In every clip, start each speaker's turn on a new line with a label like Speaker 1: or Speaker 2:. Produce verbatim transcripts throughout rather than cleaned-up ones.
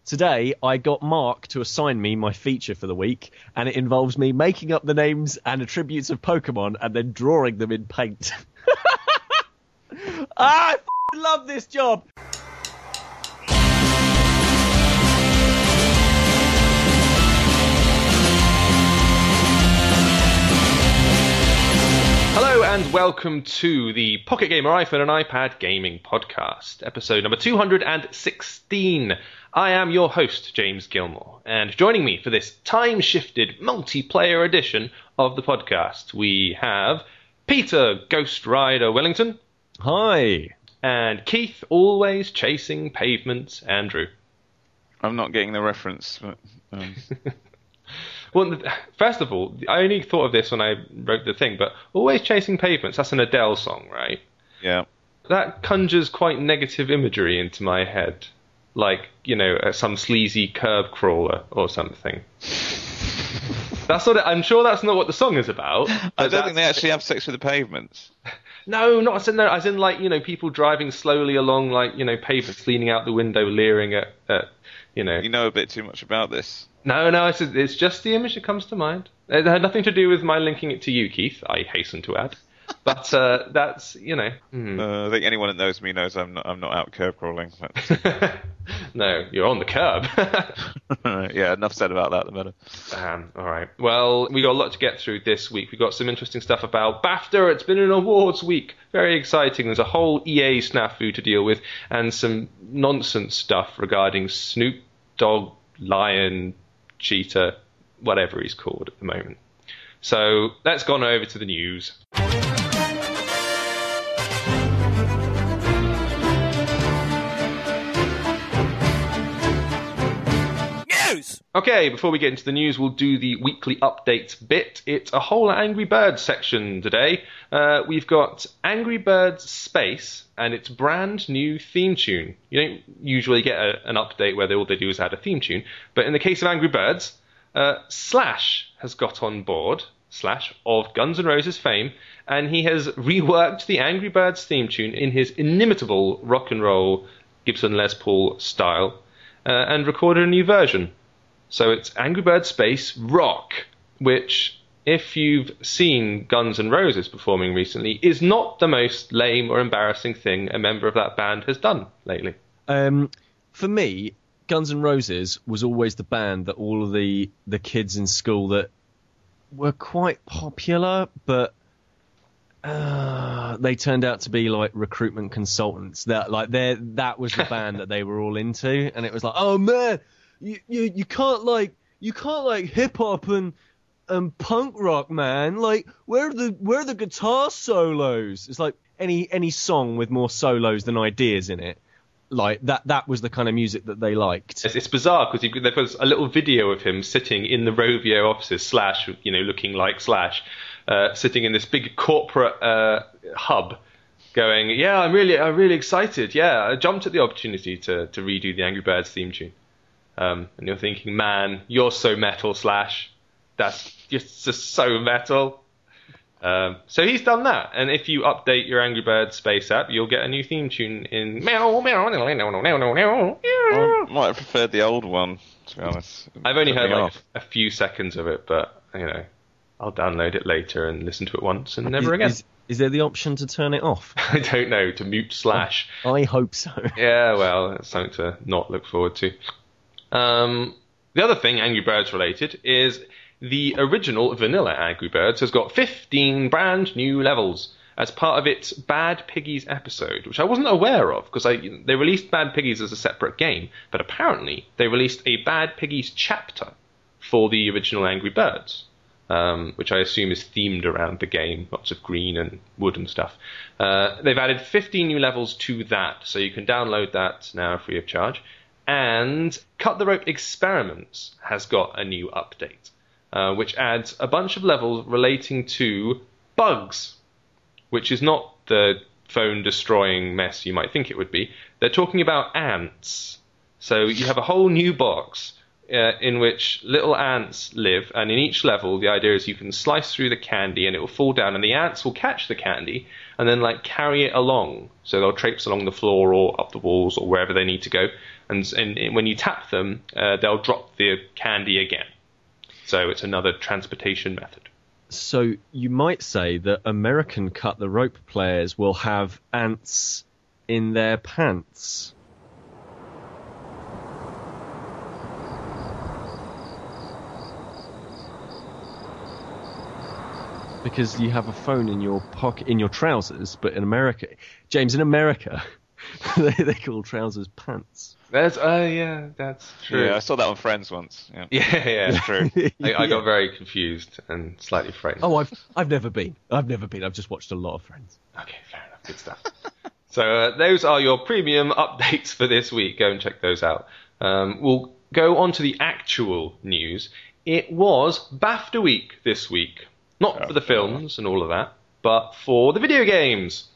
Speaker 1: today I got Mark to assign me my feature for the week, and it involves me making up the names and attributes of Pokemon and then drawing them in paint. I f***ing love this job.
Speaker 2: Hello and welcome to the Pocket Gamer iPhone and iPad Gaming Podcast, episode number two hundred sixteen. I am your host, James Gilmore, and joining me for this time-shifted multiplayer edition of the podcast, we have Peter Ghost Rider Wellington.
Speaker 1: Hi.
Speaker 2: And Keith, always chasing pavements, Andrew.
Speaker 3: I'm not getting the reference, but... Um...
Speaker 2: Well, first of all, I only thought of this when I wrote the thing, but Always Chasing Pavements, that's an Adele song, right?
Speaker 3: Yeah. That
Speaker 2: conjures quite negative imagery into my head. Like, you know, some sleazy curb crawler or something. That's what it, I'm sure that's not what the song is about.
Speaker 3: I don't think they actually have sex with the pavements.
Speaker 2: No, not as in, no, as in like, you know, people driving slowly along, like, you know, pavements, leaning out the window, leering at, at you know.
Speaker 3: You know a bit too much about this.
Speaker 2: No, no, it's, it's just the image that comes to mind. It had nothing to do with my linking it to you, Keith, I hasten to add. But uh, that's, you know... Hmm.
Speaker 3: Uh, I think anyone that knows me knows I'm not, I'm not out curb crawling.
Speaker 2: No, you're on the curb.
Speaker 3: Yeah, enough said about that, the better.
Speaker 2: Um, all right. Well, we got a lot to get through this week. We got some interesting stuff about BAFTA. It's been an awards week. Very exciting. There's a whole E A snafu to deal with, and some nonsense stuff regarding Snoop Dogg, Lion, Cheetah, whatever he's called at the moment. So let's go on over to the news. News! Okay, before we get into the news, we'll do the weekly updates bit. It's a whole Angry Birds section today. Uh, we've got Angry Birds Space and its brand new theme tune. You don't usually get a, an update where they, all they do is add a theme tune, but in the case of Angry Birds, Uh, Slash has got on board, Slash of Guns N' Roses fame, and he has reworked the Angry Birds theme tune in his inimitable rock and roll Gibson Les Paul style, uh, and recorded a new version. So it's Angry Birds Space Rock, which, if you've seen Guns N' Roses performing recently, is not the most lame or embarrassing thing a member of that band has done lately.
Speaker 1: Um, for me... Guns N' Roses was always the band that all of the, the kids in school that were quite popular, but uh, they turned out to be like recruitment consultants. That like they that was the band that they were all into, and it was like, oh man, you you, you can't like you can't like hip hop and and punk rock, man. Like where are the where are the guitar solos? It's like any any song with more solos than ideas in it. Like that that was the kind of music that they liked.
Speaker 2: It's, it's bizarre because there was a little video of him sitting in the Rovio offices, Slash, you know, looking like Slash, uh, sitting in this big corporate uh, hub, going, yeah, I'm really, I'm really excited. Yeah, I jumped at the opportunity to to redo the Angry Birds theme tune. Um, and you're thinking, man, you're so metal, Slash. That's just, just so metal. Um, so he's done that, and if you update your Angry Birds Space app, you'll get a new theme tune in meow meow meow meow meow meow.
Speaker 3: I might have preferred the old one, to be honest.
Speaker 2: I've only heard like a few seconds of it, but you know, I'll download it later and listen to it once and never
Speaker 1: is,
Speaker 2: again.
Speaker 1: Is, is there the option to turn it off?
Speaker 2: I don't know, to mute Slash.
Speaker 1: I hope so.
Speaker 2: Yeah, well, that's something to not look forward to. Um, the other thing, Angry Birds related, is the original vanilla Angry Birds has got fifteen brand new levels as part of its Bad Piggies episode, which I wasn't aware of because they released Bad Piggies as a separate game, but apparently they released a Bad Piggies chapter for the original Angry Birds, um, which I assume is themed around the game, lots of green and wood and stuff. Uh, they've added fifteen new levels to that, so you can download that now free of charge. And Cut the Rope Experiments has got a new update. Uh, which adds a bunch of levels relating to bugs, which is not the phone-destroying mess you might think it would be. They're talking about ants. So you have a whole new box uh, in which little ants live, and in each level, the idea is you can slice through the candy and it will fall down, and the ants will catch the candy and then like carry it along. So they'll traipse along the floor or up the walls or wherever they need to go, and, and, and when you tap them, uh, they'll drop the candy again. So it's another transportation method.
Speaker 1: So you might say that American cut the rope players will have ants in their pants. Because you have a phone in your pocket, in your trousers, but in America, James, in America, they, they call trousers pants.
Speaker 2: That's uh yeah, that's true.
Speaker 3: Yeah, I saw that on Friends once. Yeah,
Speaker 2: yeah, yeah.
Speaker 3: That's true.
Speaker 2: I, I
Speaker 1: Yeah.
Speaker 2: got very confused and slightly frightened.
Speaker 1: Oh, I've I've never been. I've never been. I've just watched a lot of Friends.
Speaker 2: Okay, fair enough. Good stuff. So uh, those are your premium updates for this week. Go and check those out. Um, we'll go on to the actual news. It was BAFTA week this week. Not for the films and all of that, but for the video games.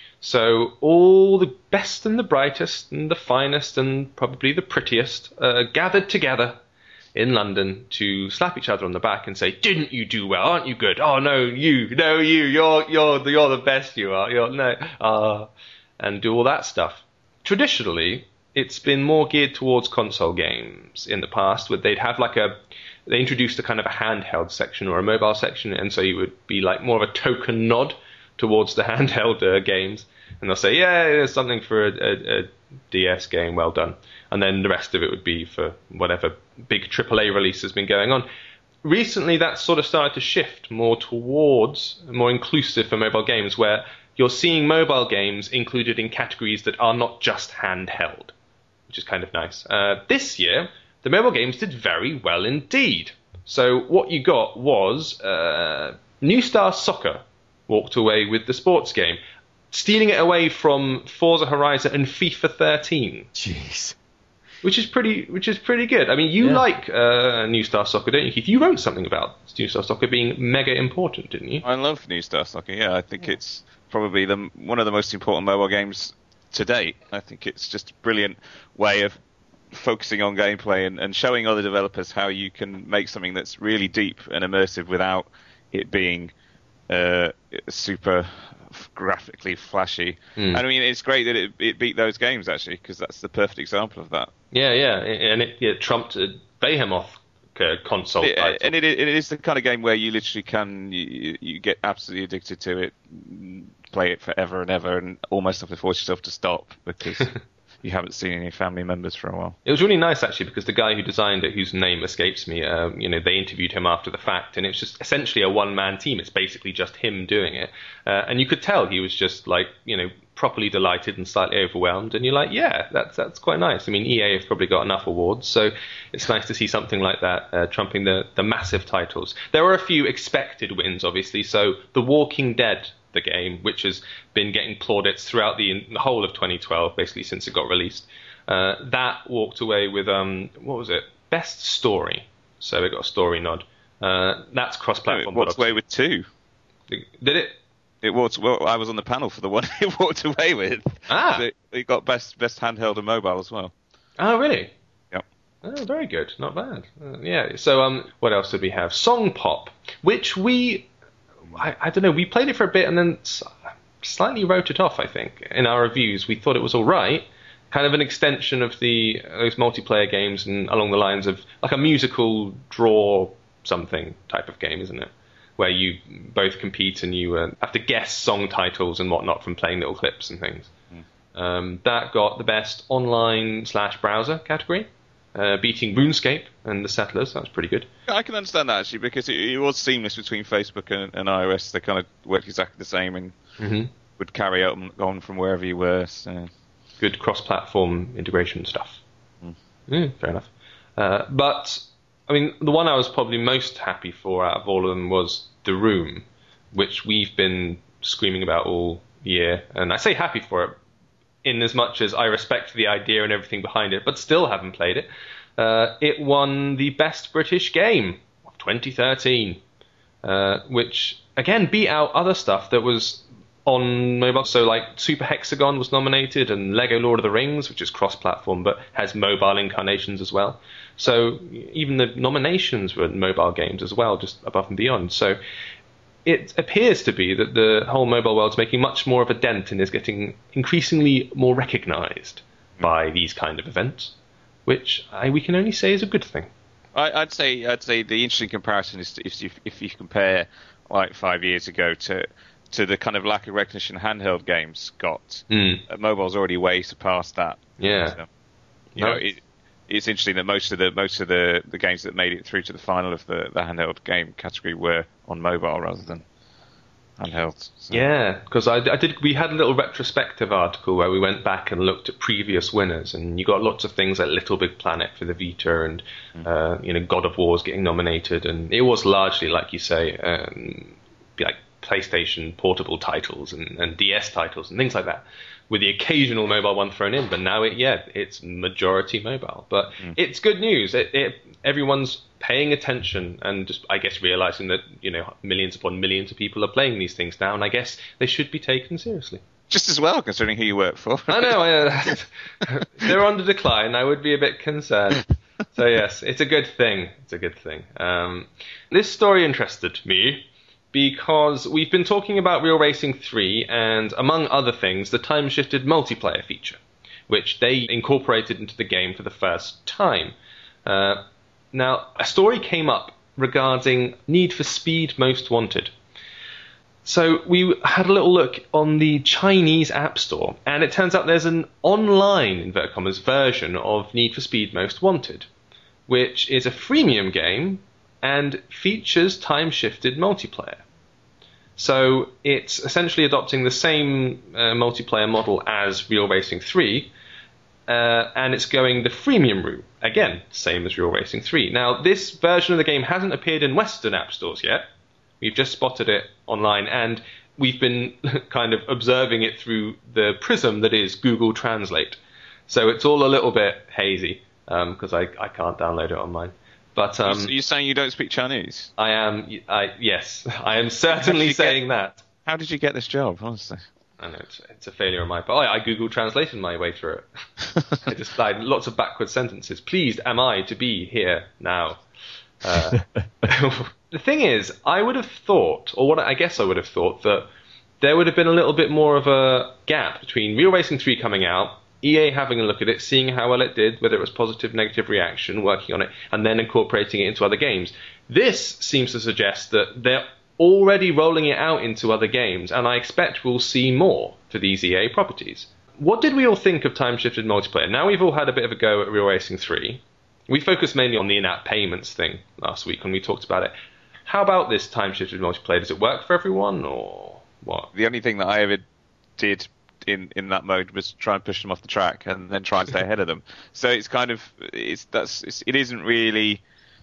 Speaker 2: So all the best and the brightest and the finest and probably the prettiest uh, gathered together in London to slap each other on the back and say, "Didn't you do well? Aren't you good? Oh no, you, no you, you're you're the, you're the best. You are. You're no." Uh, and do all that stuff. Traditionally, it's been more geared towards console games in the past, where they'd have like a, they introduced a kind of a handheld section or a mobile section, and so you would be like more of a token nod towards the handheld uh, games, and they'll say, yeah, there's something for a, a, a D S game, well done. And then the rest of it would be for whatever big triple A release has been going on. Recently, that's sort of started to shift more towards more inclusive for mobile games, where you're seeing mobile games included in categories that are not just handheld, which is kind of nice. Uh, this year, the mobile games did very well indeed. So what you got was uh, New Star Soccer walked away with the sports game, stealing it away from Forza Horizon and FIFA thirteen.
Speaker 1: Jeez.
Speaker 2: Which is pretty, which is pretty good. I mean, you
Speaker 1: Yeah.
Speaker 2: like uh, New Star Soccer, don't you, Keith? You wrote something about New Star Soccer being mega important, didn't you?
Speaker 3: I love New Star Soccer. Yeah, I think it's probably the one of the most important mobile games to date. I think it's just a brilliant way of focusing on gameplay and, and showing other developers how you can make something that's really deep and immersive without it being uh, super graphically flashy.
Speaker 2: Mm.
Speaker 3: And I mean, it's great that it, it beat those games, actually, because that's the perfect example of that.
Speaker 2: Yeah, yeah, and it, it trumped a Behemoth uh, console
Speaker 3: It,
Speaker 2: title.
Speaker 3: and it, it is the kind of game where you literally can you, you get absolutely addicted to it, play it forever and ever, and almost have to force yourself to stop because you haven't seen any family members for a while.
Speaker 2: It was really nice, actually, because the guy who designed it, whose name escapes me, um, you know, they interviewed him after the fact, and it's just essentially a one-man team. It's basically just him doing it, uh, and you could tell he was just like, you know, properly delighted and slightly overwhelmed. And you're like, yeah, that's that's quite nice. I mean, E A have probably got enough awards, so it's nice to see something like that uh, trumping the the massive titles. There were a few expected wins, obviously. So The Walking Dead, the game, which has been getting plaudits throughout the, the whole of twenty twelve, basically since it got released. Uh, that walked away with, um, what was it? Best Story. So it got a story nod. Uh, that's cross-platform.
Speaker 3: It walked away with two.
Speaker 2: Did it?
Speaker 3: It walked. Well, I was on the panel for the one it walked away with.
Speaker 2: Ah.
Speaker 3: It, it got best best handheld and mobile as well.
Speaker 2: Oh, really?
Speaker 3: Yep.
Speaker 2: Oh, very good. Not bad. Uh, yeah. So, um, what else did we have? Song Pop, which we, I, I don't know, we played it for a bit and then s- slightly wrote it off, I think, in our reviews. We thought it was all right. Kind of an extension of the those multiplayer games and along the lines of like a musical draw something type of game, isn't it? Where you both compete and you uh, have to guess song titles and whatnot from playing little clips and things. Mm. Um, that got the best online slash browser category, uh, beating RuneScape and the Settlers. That was pretty good.
Speaker 3: I can understand that actually because it, it was seamless between Facebook and, and iOS. They kind of worked exactly the same and
Speaker 2: Mm-hmm.
Speaker 3: would carry on, on from wherever you were. So.
Speaker 2: Good cross-platform integration stuff.
Speaker 3: Mm.
Speaker 2: Mm, fair enough. Uh, but I mean, the one I was probably most happy for out of all of them was The Room, which we've been screaming about all year. And I say happy for it in as much as I respect the idea and everything behind it, but still haven't played it. Uh, it won the Best British Game of twenty thirteen, uh, which, again, beat out other stuff that was on mobile. So like Super Hexagon was nominated, and Lego Lord of the Rings, which is cross-platform but has mobile incarnations as well. So even the nominations were mobile games as well, just above and beyond. So it appears to be that the whole mobile world's making much more of a dent and is getting increasingly more recognized by these kind of events, which I, we can only say is a good thing.
Speaker 3: I, I'd say I'd say the interesting comparison is if you, if you compare like five years ago to to the kind of lack of recognition handheld games got.
Speaker 2: Mm.
Speaker 3: Uh, mobile's already way surpassed that.
Speaker 2: Yeah,
Speaker 3: so, you
Speaker 2: no.
Speaker 3: know, it, it's interesting that most of the most of the, the games that made it through to the final of the, the handheld game category were on mobile rather than handheld. So.
Speaker 2: Yeah, because I, I did. We had a little retrospective article where we went back and looked at previous winners, and you got lots of things like Little Big Planet for the Vita, and mm. uh, you know, God of War's getting nominated, and it was largely, like you say, um, like PlayStation portable titles and, and D S titles and things like that, with the occasional mobile one thrown in. But now, it yeah, it's majority mobile. But mm. it's good news. It, it, everyone's paying attention and just, I guess, realizing that, you know, millions upon millions of people are playing these things now, and I guess they should be taken seriously.
Speaker 3: Just as well, considering who you work for.
Speaker 2: I know. I, uh, they're on the decline. I would be a bit concerned. So yes, it's a good thing. It's a good thing. Um, this story interested me because we've been talking about Real Racing three and, among other things, the time-shifted multiplayer feature, which they incorporated into the game for the first time. Uh, now, a story came up regarding Need for Speed Most Wanted. So we had a little look on the Chinese App Store, and it turns out there's an online, inverted commas, version of Need for Speed Most Wanted, which is a freemium game and features time-shifted multiplayer. So it's essentially adopting the same uh, multiplayer model as Real Racing three, uh, and it's going the freemium route. Again, same as Real Racing three. Now, this version of the game hasn't appeared in Western app stores yet. We've just spotted it online, and we've been kind of observing it through the prism that is Google Translate. So it's all a little bit hazy, because um, I, I can't download it on mine. But um,
Speaker 3: you're saying you don't speak Chinese?
Speaker 2: I am. I yes, I am certainly saying
Speaker 3: get,
Speaker 2: that.
Speaker 3: How did you get this job? Honestly,
Speaker 2: I know it's, it's a failure on my part. I, I Google translated my way through it. I just like lots of backward sentences. Pleased am I to be here now. Uh, the thing is, I would have thought, or what I guess I would have thought, that there would have been a little bit more of a gap between Real Racing three coming out, E A having a look at it, seeing how well it did, whether it was positive, negative reaction, working on it, and then incorporating it into other games. This seems to suggest that they're already rolling it out into other games, and I expect we'll see more for these E A properties. What did we all think of time-shifted multiplayer? Now we've all had a bit of a go at Real Racing three. We focused mainly on the in-app payments thing last week when we talked about it. How about this time-shifted multiplayer? Does it work for everyone, or what?
Speaker 3: The only thing that I ever did in, in that mode was try and push them off the track and then try and stay ahead of them. So it's kind of it's that's it's, it isn't really,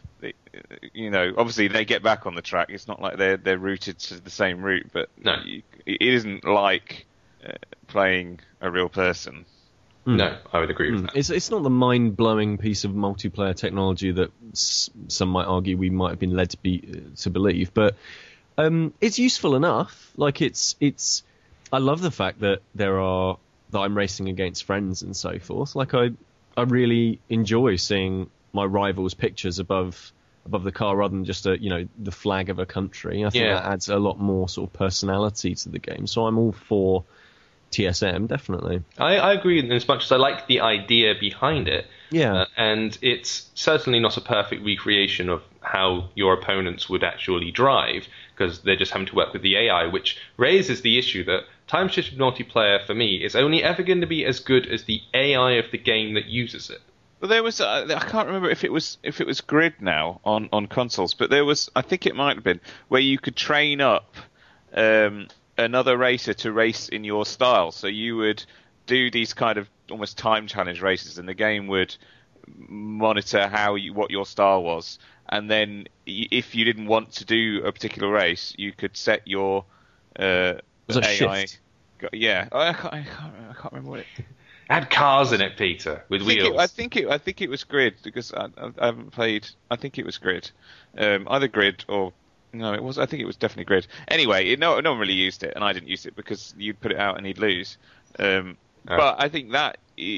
Speaker 3: you know, obviously they get back on the track. It's not like they're they're routed to the same route, but
Speaker 2: no.
Speaker 3: you, it isn't like uh, playing a real person.
Speaker 2: Mm. No, I would agree with
Speaker 1: mm.
Speaker 2: that.
Speaker 1: It's it's not the mind-blowing piece of multiplayer technology that s- some might argue we might have been led to be uh, to believe, but um, it's useful enough. Like it's it's. I love the fact that there are that I'm racing against friends and so forth. Like I I really enjoy seeing my rivals' pictures above above the car rather than just a you know the flag of a country. I think
Speaker 2: yeah.
Speaker 1: that adds a lot more sort of personality to the game. So I'm all for T S M, definitely.
Speaker 2: I, I agree in as much as I like the idea behind it.
Speaker 1: Yeah.
Speaker 2: Uh, and it's certainly not a perfect recreation of how your opponents would actually drive, because they're just having to work with the A I, which raises the issue that time-shifted multiplayer, for me, is only ever going to be as good as the A I of the game that uses it.
Speaker 3: Well, there was uh, I can't remember if it was if it was Grid now on, on consoles, but there was I think it might have been where you could train up um, another racer to race in your style. So you would do these kind of almost time challenge races, and the game would monitor how you, what your style was, and then if you didn't want to do a particular race, you could set your uh,
Speaker 1: was it
Speaker 3: A I.
Speaker 1: shift?
Speaker 3: Yeah, I can't, I can't, I can't remember what it.
Speaker 2: Had cars in it, Peter, with
Speaker 3: I think
Speaker 2: wheels.
Speaker 3: It, I think it. I think it was Grid because I, I, I haven't played. I think it was Grid, um, either Grid or No, it was. I think it was definitely Grid. Anyway, it, no, no one really used it, and I didn't use it because you'd put it out and he'd lose. Um, oh. But I think that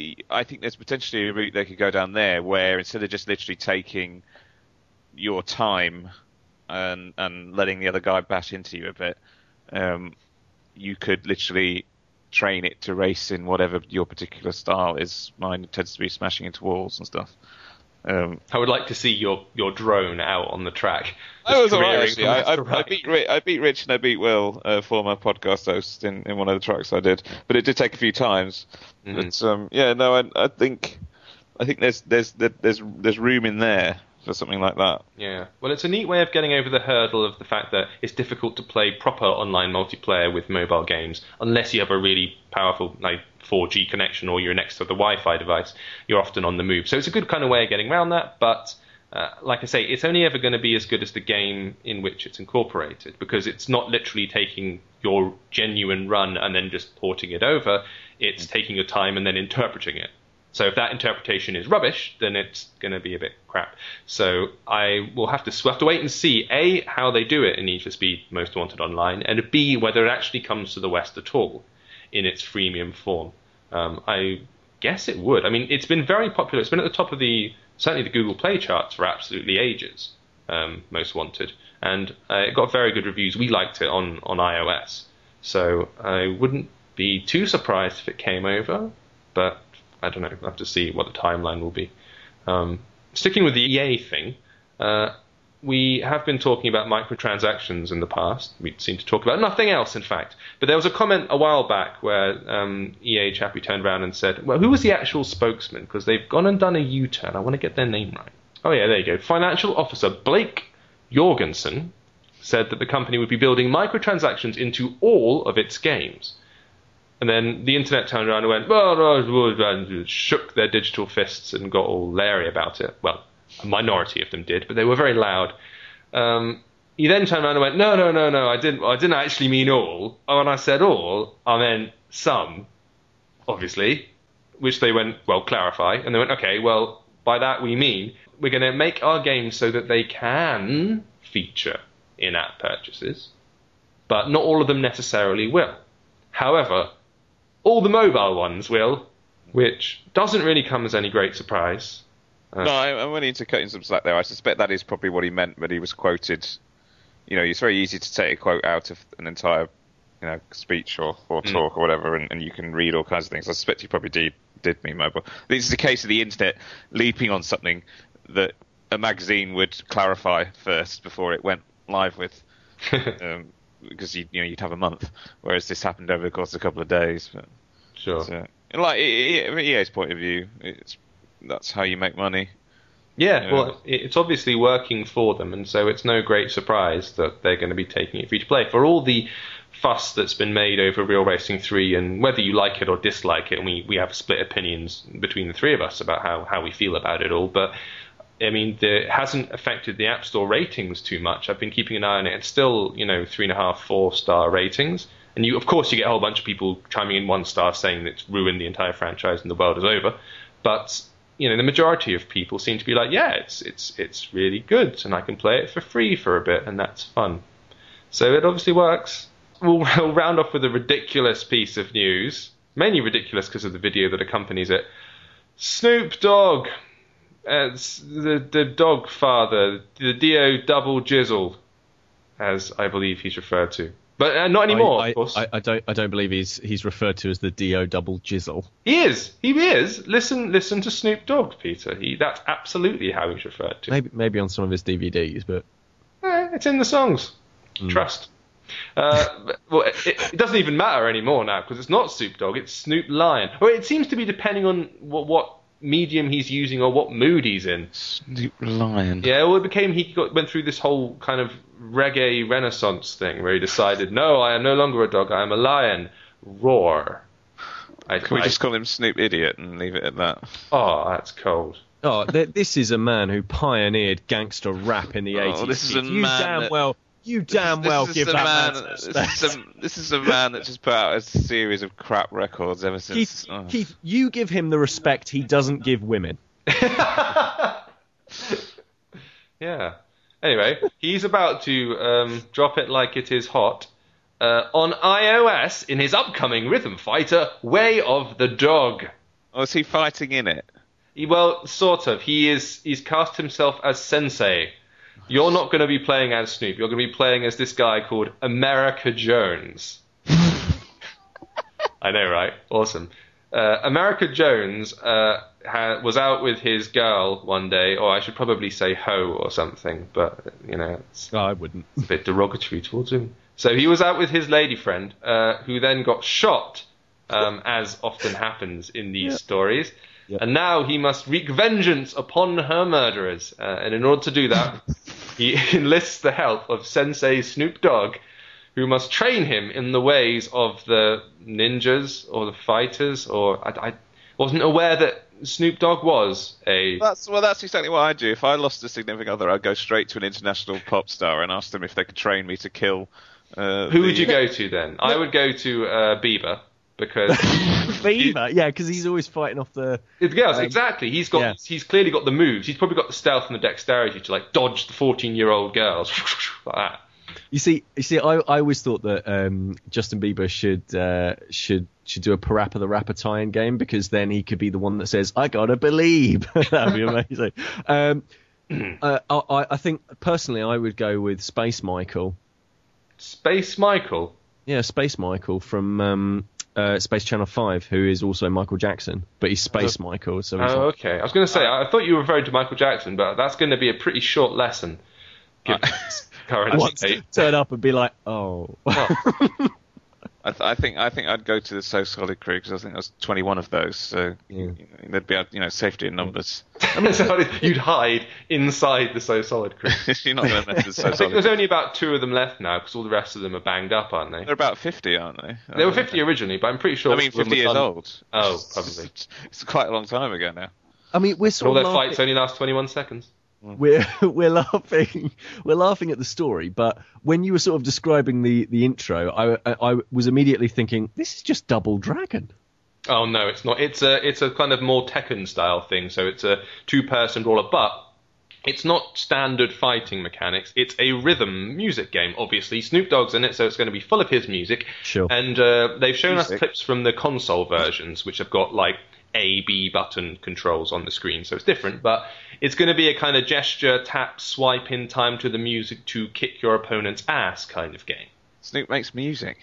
Speaker 3: I think there's potentially a route they could go down there, where instead of just literally taking your time and and letting the other guy bash into you a bit, um, you could literally train it to race in whatever your particular style is. Mine tends to be smashing into walls and stuff. Um,
Speaker 2: I would like to see your, your drone out on the track.
Speaker 3: I was alright actually. I, I, right. I beat Rich, I beat Rich and I beat Will, uh, former podcast host, in, in one of the tracks I did. But it did take a few times. Mm-hmm. But um, yeah, no, I, I think I think there's there's there's there's room in there for something like that.
Speaker 2: Yeah. Well, it's a neat way of getting over the hurdle of the fact that it's difficult to play proper online multiplayer with mobile games unless you have a really powerful like four G connection or you're next to the Wi-Fi device. You're often on the move. So it's a good kind of way of getting around that, but uh, like I say, it's only ever going to be as good as the game in which it's incorporated, because it's not literally taking your genuine run and then just porting it over. It's taking your time and then interpreting it. So if that interpretation is rubbish, then it's going to be a bit crap. So I will have to, we'll have to wait and see, A, how they do it in Need for Speed Most Wanted Online, and B, whether it actually comes to the West at all in its freemium form. Um, I guess it would. I mean, it's been very popular. It's been at the top of the, certainly the Google Play charts for absolutely ages, um, Most Wanted. And uh, it got very good reviews. We liked it on, on iOS. So I wouldn't be too surprised if it came over, but I don't know. We'll have to see what the timeline will be. Um, sticking with the E A thing, uh, we have been talking about microtransactions in the past. We seem to talk about nothing else, in fact. But there was a comment a while back where um, E A chappie turned around and said, well, who was the actual spokesman? Because they've gone and done a U-turn. I want to get their name right. Oh, yeah, there you go. Financial Officer Blake Jorgensen said that the company would be building microtransactions into all of its games. And then the internet turned around and went, well, and shook their digital fists and got all leery about it. Well, a minority of them did, but they were very loud. Um, he then turned around and went, no, no, no, no, I didn't I didn't actually mean all. Oh, when I said all, I meant some, obviously, which they went, well, clarify. And they went, okay, well, by that we mean we're going to make our games so that they can feature in-app purchases, but not all of them necessarily will. However, all the mobile ones will, which doesn't really come as any great surprise. Uh,
Speaker 3: no, I, I'm willing to cut in some slack there. I suspect that is probably what he meant, but he was quoted. You know, it's very easy to take a quote out of an entire, you know, speech or, or talk mm. or whatever, and, and you can read all kinds of things. I suspect he probably did, did mean mobile. This is a case of the internet leaping on something that a magazine would clarify first before it went live with. um, because you, you know, you'd have a month, whereas this happened over the course of a couple of days. But,
Speaker 2: sure.
Speaker 3: So, and like from E A's point of view, it's that's how you make money.
Speaker 2: Yeah,
Speaker 3: you know.
Speaker 2: Well, it's obviously working for them, and so it's no great surprise that they're going to be taking it free to play. For all the fuss that's been made over Real Racing three, and whether you like it or dislike it, and we, we have split opinions between the three of us about how, how we feel about it all, but I mean, it hasn't affected the App Store ratings too much. I've been keeping an eye on it. It's still, you know, three and a half, four star ratings. And you, of course, you get a whole bunch of people chiming in one star saying that it's ruined the entire franchise and the world is over. But, you know, the majority of people seem to be like, yeah, it's it's it's really good, and I can play it for free for a bit, and that's fun. So it obviously works. We'll, we'll round off with a ridiculous piece of news, mainly ridiculous because of the video that accompanies it. Snoop Dogg. It's the the dog father, the Dio Double Jizzle, as I believe he's referred to, but uh, not anymore.
Speaker 1: I, I,
Speaker 2: of course,
Speaker 1: I, I don't. I don't believe he's he's referred to as the Dio Double Jizzle.
Speaker 2: He is. He is. Listen, listen to Snoop Dogg, Peter. He that's absolutely how he's referred to.
Speaker 1: Maybe maybe on some of his D V Ds, but
Speaker 2: eh, it's in the songs. Mm. Trust. Uh, well, it, it doesn't even matter anymore now because it's not Snoop Dogg. It's Snoop Lion. Or it seems to be depending on what. what medium he's using or what mood he's in.
Speaker 3: Snoop Lion.
Speaker 2: Yeah, well, it became he got, went through this whole kind of reggae renaissance thing where he decided, no, I am no longer a dog, I am a lion. Roar. I,
Speaker 3: Can we
Speaker 2: I,
Speaker 3: just call him Snoop Idiot and leave it at that?
Speaker 2: Oh, that's cold.
Speaker 1: Oh, th- this is a man who pioneered gangster rap in the eighties.
Speaker 3: Oh, this is a
Speaker 1: you
Speaker 3: man
Speaker 1: damn
Speaker 3: that...
Speaker 1: well. You damn
Speaker 3: this,
Speaker 1: well
Speaker 3: this
Speaker 1: give that
Speaker 3: man,
Speaker 1: man
Speaker 3: this, is a, this is a man that just put out a series of crap records ever since.
Speaker 1: Keith,
Speaker 3: oh.
Speaker 1: Keith, you give him the respect he doesn't give women.
Speaker 2: Yeah. Anyway, he's about to um, drop it like it is hot uh, on iOS in his upcoming Rhythm Fighter, Way of the Dog.
Speaker 3: Oh, is he fighting in it?
Speaker 2: He, well, sort of. He is. He's cast himself as Sensei. You're not going to be playing as Snoop. You're going to be playing as this guy called America Jones. I know, right? Awesome. Uh, America Jones uh, ha- was out with his girl one day, or I should probably say hoe or something, but, you know, it's,
Speaker 1: Oh, I wouldn't.
Speaker 2: it's a bit derogatory towards him. So he was out with his lady friend, uh, who then got shot, um, as often happens in these
Speaker 1: Yeah.
Speaker 2: stories.
Speaker 1: Yep.
Speaker 2: And now he must wreak vengeance upon her murderers. Uh, and in order to do that, he enlists the help of Sensei Snoop Dogg, who must train him in the ways of the ninjas or the fighters. Or I, I wasn't aware that Snoop Dogg was a...
Speaker 3: That's well, that's exactly what I'd do. If I lost a significant other, I'd go straight to an international pop star and ask them if they could train me to kill. Uh,
Speaker 2: Who
Speaker 3: the-
Speaker 2: would you go to then? I would go to uh, Bieber, because...
Speaker 1: Beaver, yeah, because he's always fighting off the.
Speaker 2: Yes,
Speaker 1: Um,
Speaker 2: exactly. He's got.
Speaker 1: yeah.
Speaker 2: He's clearly got the moves. He's probably got the stealth and the dexterity to like dodge the fourteen-year-old girls like that.
Speaker 1: You see, you see, I, I always thought that um, Justin Bieber should uh, should should do a Parappa the Rapper tie-in game, because then he could be the one that says, "I gotta believe." That'd be amazing. Um, uh, I, I think personally, I would go with Space Michael.
Speaker 2: Space Michael.
Speaker 1: Yeah, Space Michael from um, uh, Space Channel Five, who is also Michael Jackson, but he's Space Michael. So he's
Speaker 2: Oh,
Speaker 1: like,
Speaker 2: okay. I was going to say, I thought you were referring to Michael Jackson, but that's going to be a pretty short lesson. Given its current
Speaker 1: once
Speaker 2: state.
Speaker 1: turn up and be like, "Oh."
Speaker 2: Well,
Speaker 3: I, th- I think I think I'd go to the So Solid crew, because I think there's twenty-one of those, so
Speaker 1: Yeah.
Speaker 3: you know, there'd be you know safety in numbers.
Speaker 2: so you'd hide inside the So Solid crew.
Speaker 3: You're not going to mess with So
Speaker 2: I think there's
Speaker 3: Solid.
Speaker 2: only about two of them left now, because all the rest of them are banged up, aren't they?
Speaker 3: They're about fifty, aren't they?
Speaker 2: They were fifty originally, but I'm pretty sure.
Speaker 3: I mean,
Speaker 2: all of them
Speaker 3: fifty
Speaker 2: were
Speaker 3: years
Speaker 2: done-
Speaker 3: old.
Speaker 2: Oh, probably.
Speaker 3: It's quite a long time ago now.
Speaker 1: I mean, we're
Speaker 2: And all
Speaker 1: sort
Speaker 2: their
Speaker 1: of
Speaker 2: fights
Speaker 1: laughing,
Speaker 2: only last twenty-one seconds.
Speaker 1: we're we're laughing we're laughing at the story, but when you were sort of describing the the intro, I I, I was immediately thinking, this is just Double Dragon.
Speaker 2: Oh no, it's not. It's a it's a kind of more Tekken style thing. So it's a two-person brawler, but it's not standard fighting mechanics. It's a rhythm music game. Obviously, Snoop Dogg's in it, so it's going to be full of his music.
Speaker 1: Sure.
Speaker 2: And uh, they've shown us
Speaker 3: Music.
Speaker 2: clips from the console versions, which have got like A, B button controls on the screen, so it's different. But it's going to be a kind of gesture, tap, swipe in time to the music to kick your opponent's ass kind of game.
Speaker 3: Snoop makes music.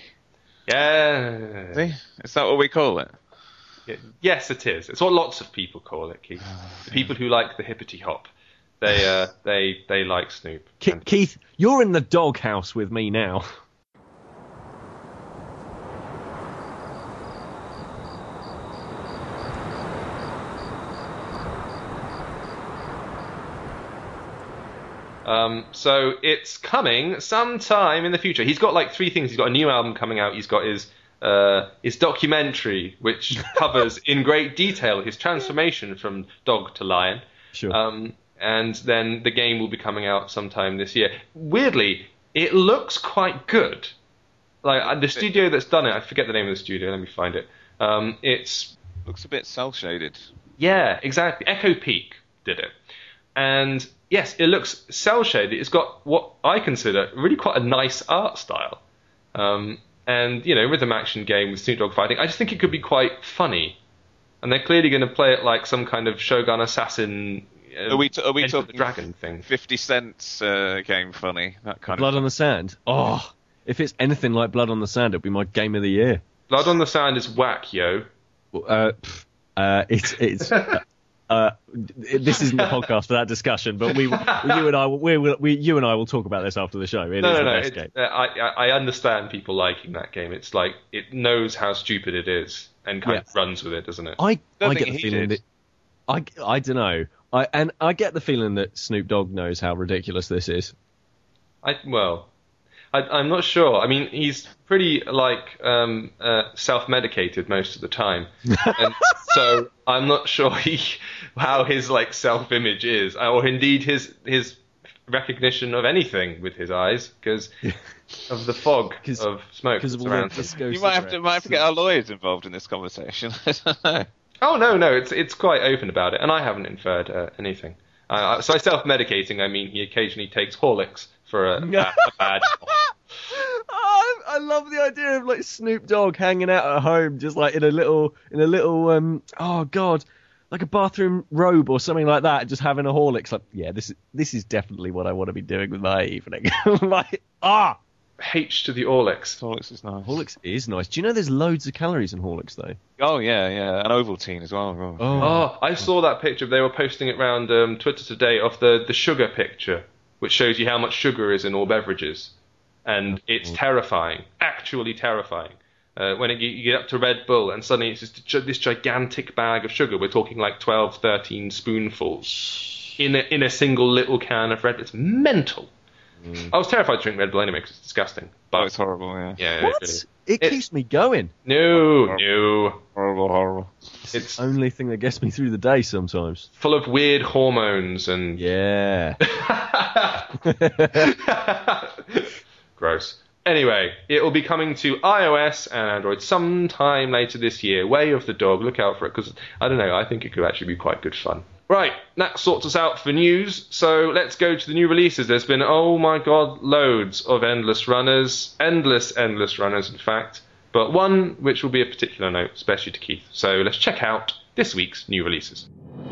Speaker 2: Yeah.
Speaker 3: See? Is that what we call it?
Speaker 2: Yeah, yes, it is. It's what lots of people call it, Keith. The people who like the hippity hop, they uh, they they like Snoop.
Speaker 1: Ke-
Speaker 2: And-
Speaker 1: Keith, you're in the doghouse with me now.
Speaker 2: Um, so it's coming sometime in the future. He's got like three things. He's got a new album coming out. He's got his uh, his documentary, which covers in great detail his transformation from dog to lion.
Speaker 1: Sure.
Speaker 2: Um, and then the game will be coming out sometime this year. Weirdly, it looks quite good. Like uh, the studio that's done it, I forget the name of the studio. Let me find it. Um, it's
Speaker 3: Looks a bit cel shaded.
Speaker 2: yeah, exactly. Echo Peak did it, and yes, it looks cel shaded. It's got what I consider really quite a nice art style. Um, and you know, rhythm action game with Snoop Dogg fighting, I just think it could be quite funny. And they're clearly going to play it like some kind of Shogun Assassin. Uh,
Speaker 3: Are we t- are we
Speaker 2: Enter the
Speaker 3: talking
Speaker 2: Dragon thing?
Speaker 3: Fifty Cents uh, game funny, that kind
Speaker 1: Blood
Speaker 3: of.
Speaker 1: on the Sand. Oh, if it's anything like Blood on the Sand, it'll be my game of the year.
Speaker 2: Blood on the Sand is whack, yo.
Speaker 1: Uh, pff, uh, it's it's. Uh, uh, this isn't the podcast for that discussion, but we, you and I, we, we, we, you and I will talk about this after the show. It
Speaker 2: No,
Speaker 1: is
Speaker 2: no,
Speaker 1: the
Speaker 2: no.
Speaker 1: best
Speaker 2: It,
Speaker 1: game.
Speaker 2: uh, I, I I understand people liking that game. It's like it knows how stupid it is and kind
Speaker 1: Yeah.
Speaker 2: of runs with it, doesn't it?
Speaker 1: I,
Speaker 3: Don't
Speaker 1: I
Speaker 3: think
Speaker 1: get the
Speaker 3: he
Speaker 1: feeling
Speaker 3: did.
Speaker 1: that I, I don't know. I and I get the feeling that Snoop Dogg knows how ridiculous this is.
Speaker 2: I well, I, I'm not sure. I mean, he's pretty like um, uh, self-medicated most of the time, and so I'm not sure he how his like self-image is, or indeed his his recognition of anything with his eyes because of the fog
Speaker 1: 'Cause-
Speaker 2: of smoke
Speaker 1: Because
Speaker 2: that's
Speaker 1: of all the
Speaker 2: around him.
Speaker 1: disco
Speaker 3: You might have to
Speaker 1: cigarettes.
Speaker 3: might have to get our lawyers involved in this conversation. I don't know.
Speaker 2: Oh no, no, it's it's quite open about it, and I haven't inferred uh, anything. Uh, so by self-medicating, I mean he occasionally takes Horlicks for a, a, a bad.
Speaker 1: Oh, I love the idea of like Snoop Dogg hanging out at home, just like in a little, in a little, um, oh god, like a bathroom robe or something like that, just having a Horlicks. Like, yeah, this is this is definitely what I want to be doing with my evening. Like, ah,
Speaker 2: H to the Horlicks.
Speaker 3: Horlicks is nice.
Speaker 1: Horlicks is nice. Do you know there's loads of calories in Horlicks though?
Speaker 3: Oh yeah, yeah, and Ovaltine as well. Oh,
Speaker 1: Oh.
Speaker 2: Oh, I saw that picture. They were posting it around um, Twitter today of the, the sugar picture, which shows you how much sugar is in all beverages. And it's terrifying, actually terrifying. Uh, when it, you get up to Red Bull and suddenly it's just this gigantic bag of sugar. We're talking like twelve, thirteen spoonfuls in a, in a single little can of Red Bull. It's mental. Mm. I was terrified to drink Red Bull anyway because it's disgusting. But
Speaker 3: oh, it's horrible, yeah.
Speaker 2: yeah
Speaker 1: What?
Speaker 2: It, really,
Speaker 1: It,
Speaker 2: it
Speaker 1: keeps me going.
Speaker 2: No, no.
Speaker 3: Horrible, horrible.
Speaker 1: It's,
Speaker 2: It's
Speaker 1: the only thing that gets me through the day sometimes.
Speaker 2: full of weird hormones and...
Speaker 1: Yeah.
Speaker 2: Gross. Anyway, it will be coming to iOS and Android sometime later this year. Way of the Dog, look out for it, because, I don't know, I think it could actually be quite good fun. Right, that sorts us out for news, so let's go to the new releases. There's been, oh my god, loads of Endless Runners. Endless, endless runners, in fact. But one which will be a particular note, especially to Keith. So let's check out this week's new releases.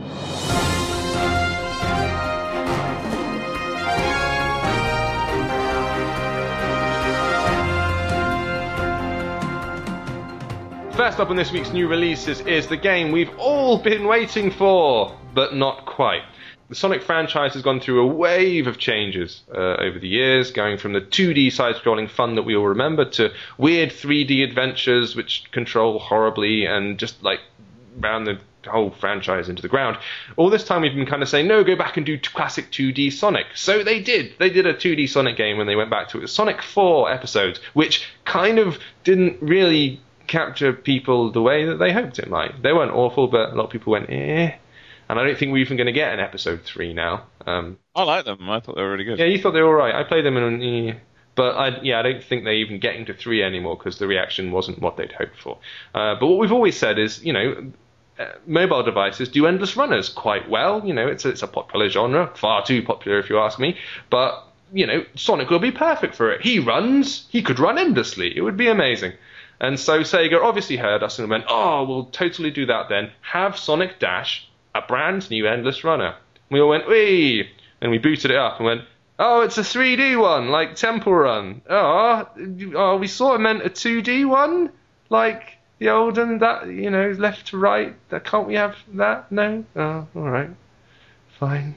Speaker 2: First up on this week's new releases is the game we've all been waiting for, but not quite. The Sonic franchise has gone through a wave of changes uh, over the years, going from the two D side-scrolling fun that we all remember to weird three D adventures which control horribly and just like round the whole franchise into the ground. All this time we've been kind of saying, no, go back and do t- classic two D Sonic. So they did. They did a two D Sonic game when they went back to it. Sonic four episodes, which kind of didn't really capture people the way that they hoped it might. They weren't awful, but a lot of people went, eh. And I don't think we're even going to get an episode three now. Um,
Speaker 3: I like them. I thought they were really good.
Speaker 2: yeah, you thought they were all right. I played them, and eh. But I, yeah, I don't think they're even getting to three anymore because the reaction wasn't what they'd hoped for. Uh, but what we've always said is, you know, uh, mobile devices do endless runners quite well. You know, it's a, it's a popular genre, far too popular if you ask me. But you know, Sonic will be perfect for it. He runs. He could run endlessly. It would be amazing. And so Sega obviously heard us and went, oh, we'll totally do that then. Have Sonic Dash, a brand new endless runner. We all went, wee! And we booted it up and went, oh, it's a three D one, like Temple Run. Oh, oh, we sort of meant a two D one? Like the old and that, you know, left to right. Can't we have that? No? Oh, alright. Fine.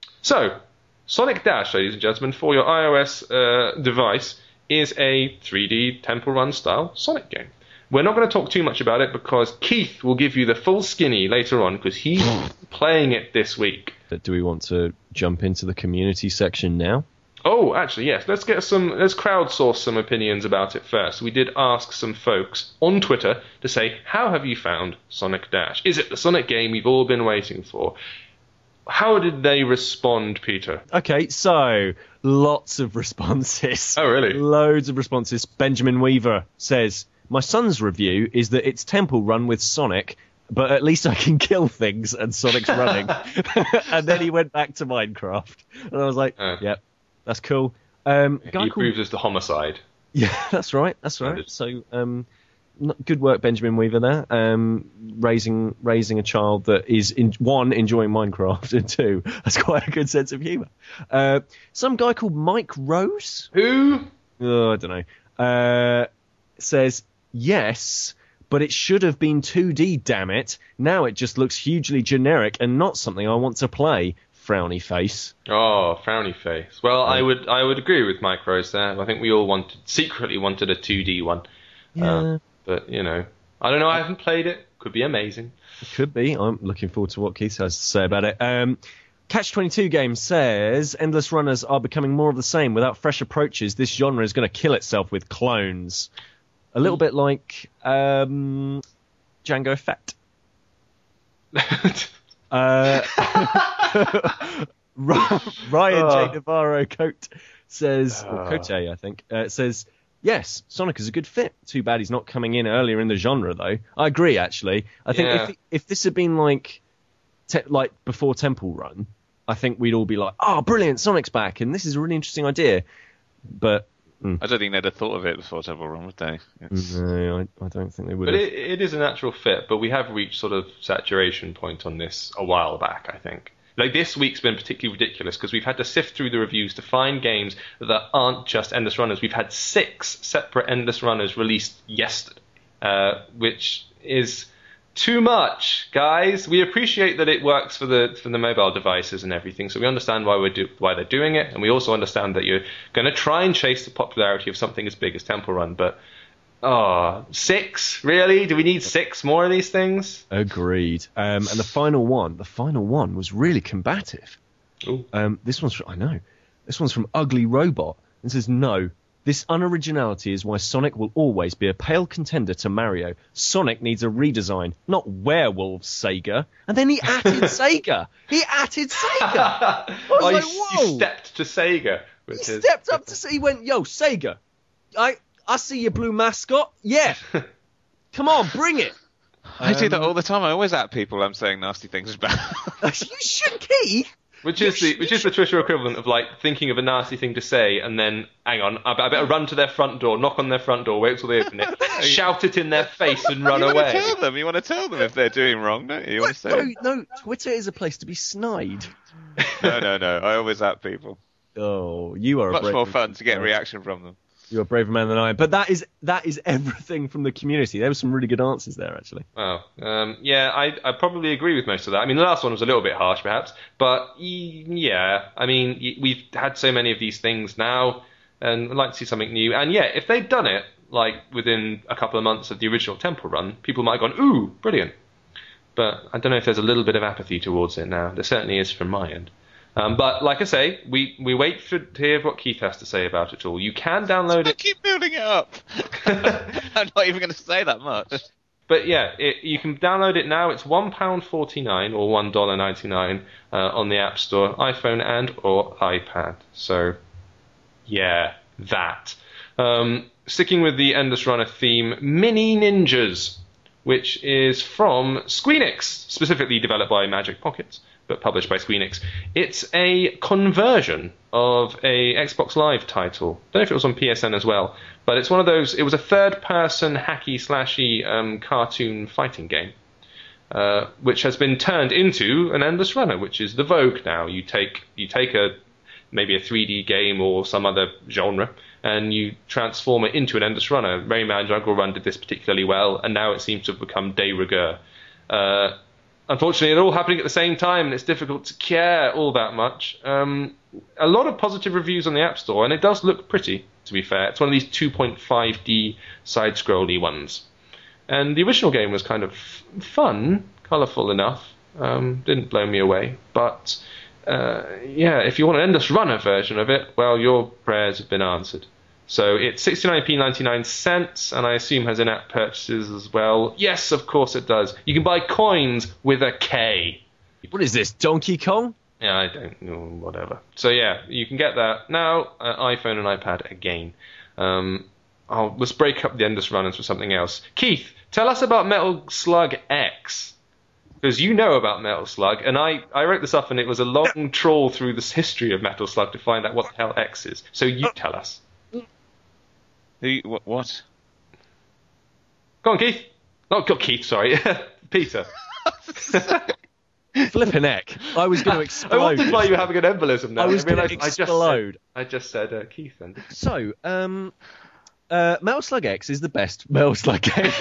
Speaker 2: So, Sonic Dash, ladies and gentlemen, for your iOS uh, device, is a three D Temple Run style Sonic game. We're not going to talk too much about it because Keith will give you the full skinny later on because he's playing it this week.
Speaker 1: Do we want to jump into the community section now?
Speaker 2: Oh, actually, yes. Let's get some. Let's crowdsource some opinions about it first. We did ask some folks on Twitter to say, how have you found Sonic Dash? Is it the Sonic game we've all been waiting for? How did they respond, Peter?
Speaker 1: Okay, so lots of responses.
Speaker 2: Oh, really?
Speaker 1: Loads of responses. Benjamin Weaver says, my son's review is that it's Temple Run with Sonic, but at least I can kill things and Sonic's running. And then he went back to Minecraft. And I was like,
Speaker 2: uh,
Speaker 1: yep, that's cool. Um,
Speaker 2: he
Speaker 1: guy
Speaker 2: approves
Speaker 1: called...
Speaker 2: as the homicide.
Speaker 1: Yeah, that's right, that's right. So, um, good work, Benjamin Weaver there. Um, raising raising a child that is, in, one, enjoying Minecraft, and two, has quite a good sense of humour. Uh, some guy called Mike Rose?
Speaker 2: Who?
Speaker 1: Oh, I don't know. Uh, says, yes, but it should have been two D, damn it. Now it just looks hugely generic and not something I want to play. Frowny face.
Speaker 2: Oh, frowny face. Well, I would I would agree with Mike Rose there. I think we all wanted secretly wanted a two D one.
Speaker 1: Yeah.
Speaker 2: Uh, but, you know, I don't know. I haven't played it. Could be amazing.
Speaker 1: It could be. I'm looking forward to what Keith has to say about it. Um, Catch twenty-two Game says, endless runners are becoming more of the same. Without fresh approaches, this genre is going to kill itself with clones. A little bit like um, Django Fett. uh, Ryan
Speaker 2: oh.
Speaker 1: J. Navarro Cote says, or Cote, I think, uh, says, yes, Sonic is a good fit. Too bad he's not coming in earlier in the genre, though. I agree, actually. I think
Speaker 2: yeah.
Speaker 1: if if this had been like te- like before Temple Run, I think we'd all be like, oh, brilliant, Sonic's back, and this is a really interesting idea. But mm.
Speaker 3: I don't think they'd have thought of it before Temple Run, would they? It's...
Speaker 1: No, I, I don't think they would
Speaker 2: But
Speaker 1: have.
Speaker 2: it, it is a natural fit, but we have reached sort of saturation point on this a while back, I think. Like, this week's been particularly ridiculous because we've had to sift through the reviews to find games that aren't just Endless Runners. We've had six separate Endless Runners released yesterday, uh, which is too much, guys. We appreciate that it works for the for the mobile devices and everything, so we understand why we're do, why they're doing it, and we also understand that you're going to try and chase the popularity of something as big as Temple Run, but oh, six? Really? Do we need six more of these things?
Speaker 1: Agreed. Um, and the final one, the final one was really combative.
Speaker 2: Ooh.
Speaker 1: Um, this one's from, I know, this one's from Ugly Robot, and says, no, this unoriginality is why Sonic will always be a pale contender to Mario. Sonic needs a redesign, not werewolves, Sega. And then he atted Sega. He atted Sega. I was
Speaker 2: oh,
Speaker 1: like,
Speaker 2: he,
Speaker 1: whoa.
Speaker 2: he stepped to Sega.
Speaker 1: He
Speaker 2: Which is...
Speaker 1: stepped up to say, he went, yo, Sega, I, I see your blue mascot. Yeah. Come on, bring it.
Speaker 3: I
Speaker 1: Um,
Speaker 3: do that all the time. I always at people I'm saying nasty things about.
Speaker 1: You should, Keith.
Speaker 2: Which is the which is the Twitter equivalent of like thinking of a nasty thing to say and then hang on, I better run to their front door, knock on their front door, wait till they open it, shout it in their face and run
Speaker 3: you
Speaker 2: away.
Speaker 3: Want to tell them. You want to tell them if they're doing wrong, don't you? You want to say,
Speaker 1: No, no, Twitter is a place to be snide.
Speaker 3: no, no, no. I always at people.
Speaker 1: Oh, you are a
Speaker 3: Much
Speaker 1: brave
Speaker 3: more
Speaker 1: man.
Speaker 3: fun to get a reaction from them.
Speaker 1: You're a braver man than I am. But that is that is everything from the community. There were some really good answers there, actually.
Speaker 2: Oh, um, yeah, I I probably agree with most of that. I mean, the last one was a little bit harsh, perhaps, but y- yeah, I mean, y- we've had so many of these things now, and I'd like to see something new. And yeah, if they'd done it like within a couple of months of the original Temple Run, people might have gone, ooh, brilliant. But I don't know if there's a little bit of apathy towards it now. There certainly is from my end. Um, but like I say, we, we wait for, to hear what Keith has to say about it all. You can download
Speaker 3: I
Speaker 2: it.
Speaker 3: keep building it up. I'm not even going to say that much.
Speaker 2: But yeah, it, you can download it now. It's one pound forty-nine or one dollar ninety-nine uh, on the App Store, iPhone and or iPad. So yeah, that. Um, sticking with the Endless Runner theme, Mini Ninjas, which is from Squeenix, specifically developed by Magic Pockets, but published by Squeenix. It's a conversion of a Xbox Live title. Don't know if it was on P S N as well, but it's one of those. It was a third-person hacky slashy um, cartoon fighting game, uh, which has been turned into an Endless Runner, which is the vogue now. You take you take a maybe a three D game or some other genre, and you transform it into an Endless Runner. Rayman Jungle Run did this particularly well, and now it seems to have become de rigueur. Uh, Unfortunately, they're all happening at the same time, and it's difficult to care all that much. Um, a lot of positive reviews on the App Store, and it does look pretty, to be fair. It's one of these two point five D side-scrolly ones. And the original game was kind of fun, colourful enough. Um, didn't blow me away. But, uh, yeah, if you want an Endless Runner version of it, well, your prayers have been answered. So it's sixty-nine p ninety-nine cents, and I assume has in-app purchases as well. Yes, of course it does. You can buy coins with a K.
Speaker 1: What is this, Donkey Kong?
Speaker 2: Yeah, I don't know, whatever. So yeah, you can get that now, uh, iPhone and iPad again. Um, I'll, let's break up the Endless Runners for something else. Keith, tell us about Metal Slug X. Because you know about Metal Slug, and I, I wrote this up, and it was a long trawl through this history of Metal Slug to find out what the hell X is. So you tell us.
Speaker 3: Who, what? what?
Speaker 2: Go on, Keith. Not oh, Keith, sorry. Peter.
Speaker 1: Flippin' heck. I was going to explode.
Speaker 2: I wondered why you were having an embolism now.
Speaker 1: I was
Speaker 2: I
Speaker 1: going to explode.
Speaker 2: I just said, I just said uh, Keith then.
Speaker 1: So, um, uh, Metal Slug X is the best Metal Slug game.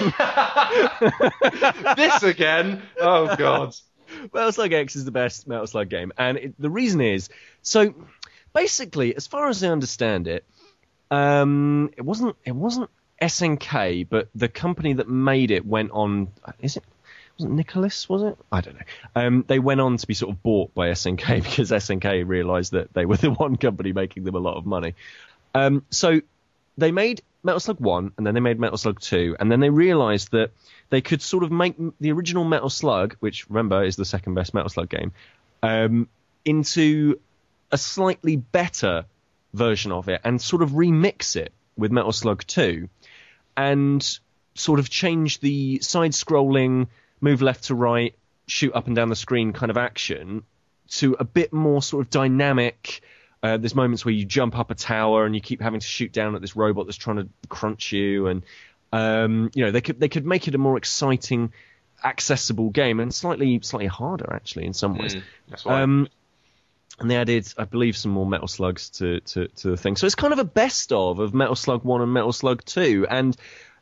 Speaker 2: This again? Oh, God.
Speaker 1: Metal Slug X is the best Metal Slug game. And it, the reason is, so, basically, as far as I understand it, Um, it wasn't. It wasn't S N K, but the company that made it went on. Is it? Was it Nicholas? Was it? I don't know. Um, they went on to be sort of bought by S N K because S N K realised that they were the one company making them a lot of money. Um, so they made Metal Slug One, and then they made Metal Slug Two, and then they realised that they could sort of make the original Metal Slug, which remember is the second best Metal Slug game, um, into a slightly better version of it and sort of remix it with Metal Slug two and sort of change the side-scrolling, move left to right, shoot up and down the screen kind of action to a bit more sort of dynamic. Uh, there's moments where you jump up a tower and you keep having to shoot down at this robot that's trying to crunch you, and um, you know they could they could make it a more exciting, accessible game, and slightly slightly harder actually in some ways.
Speaker 2: Mm, that's why.
Speaker 1: Um, and they added, I believe, some more Metal Slugs to, to, to the thing. So it's kind of a best of of Metal Slug one and Metal Slug two. And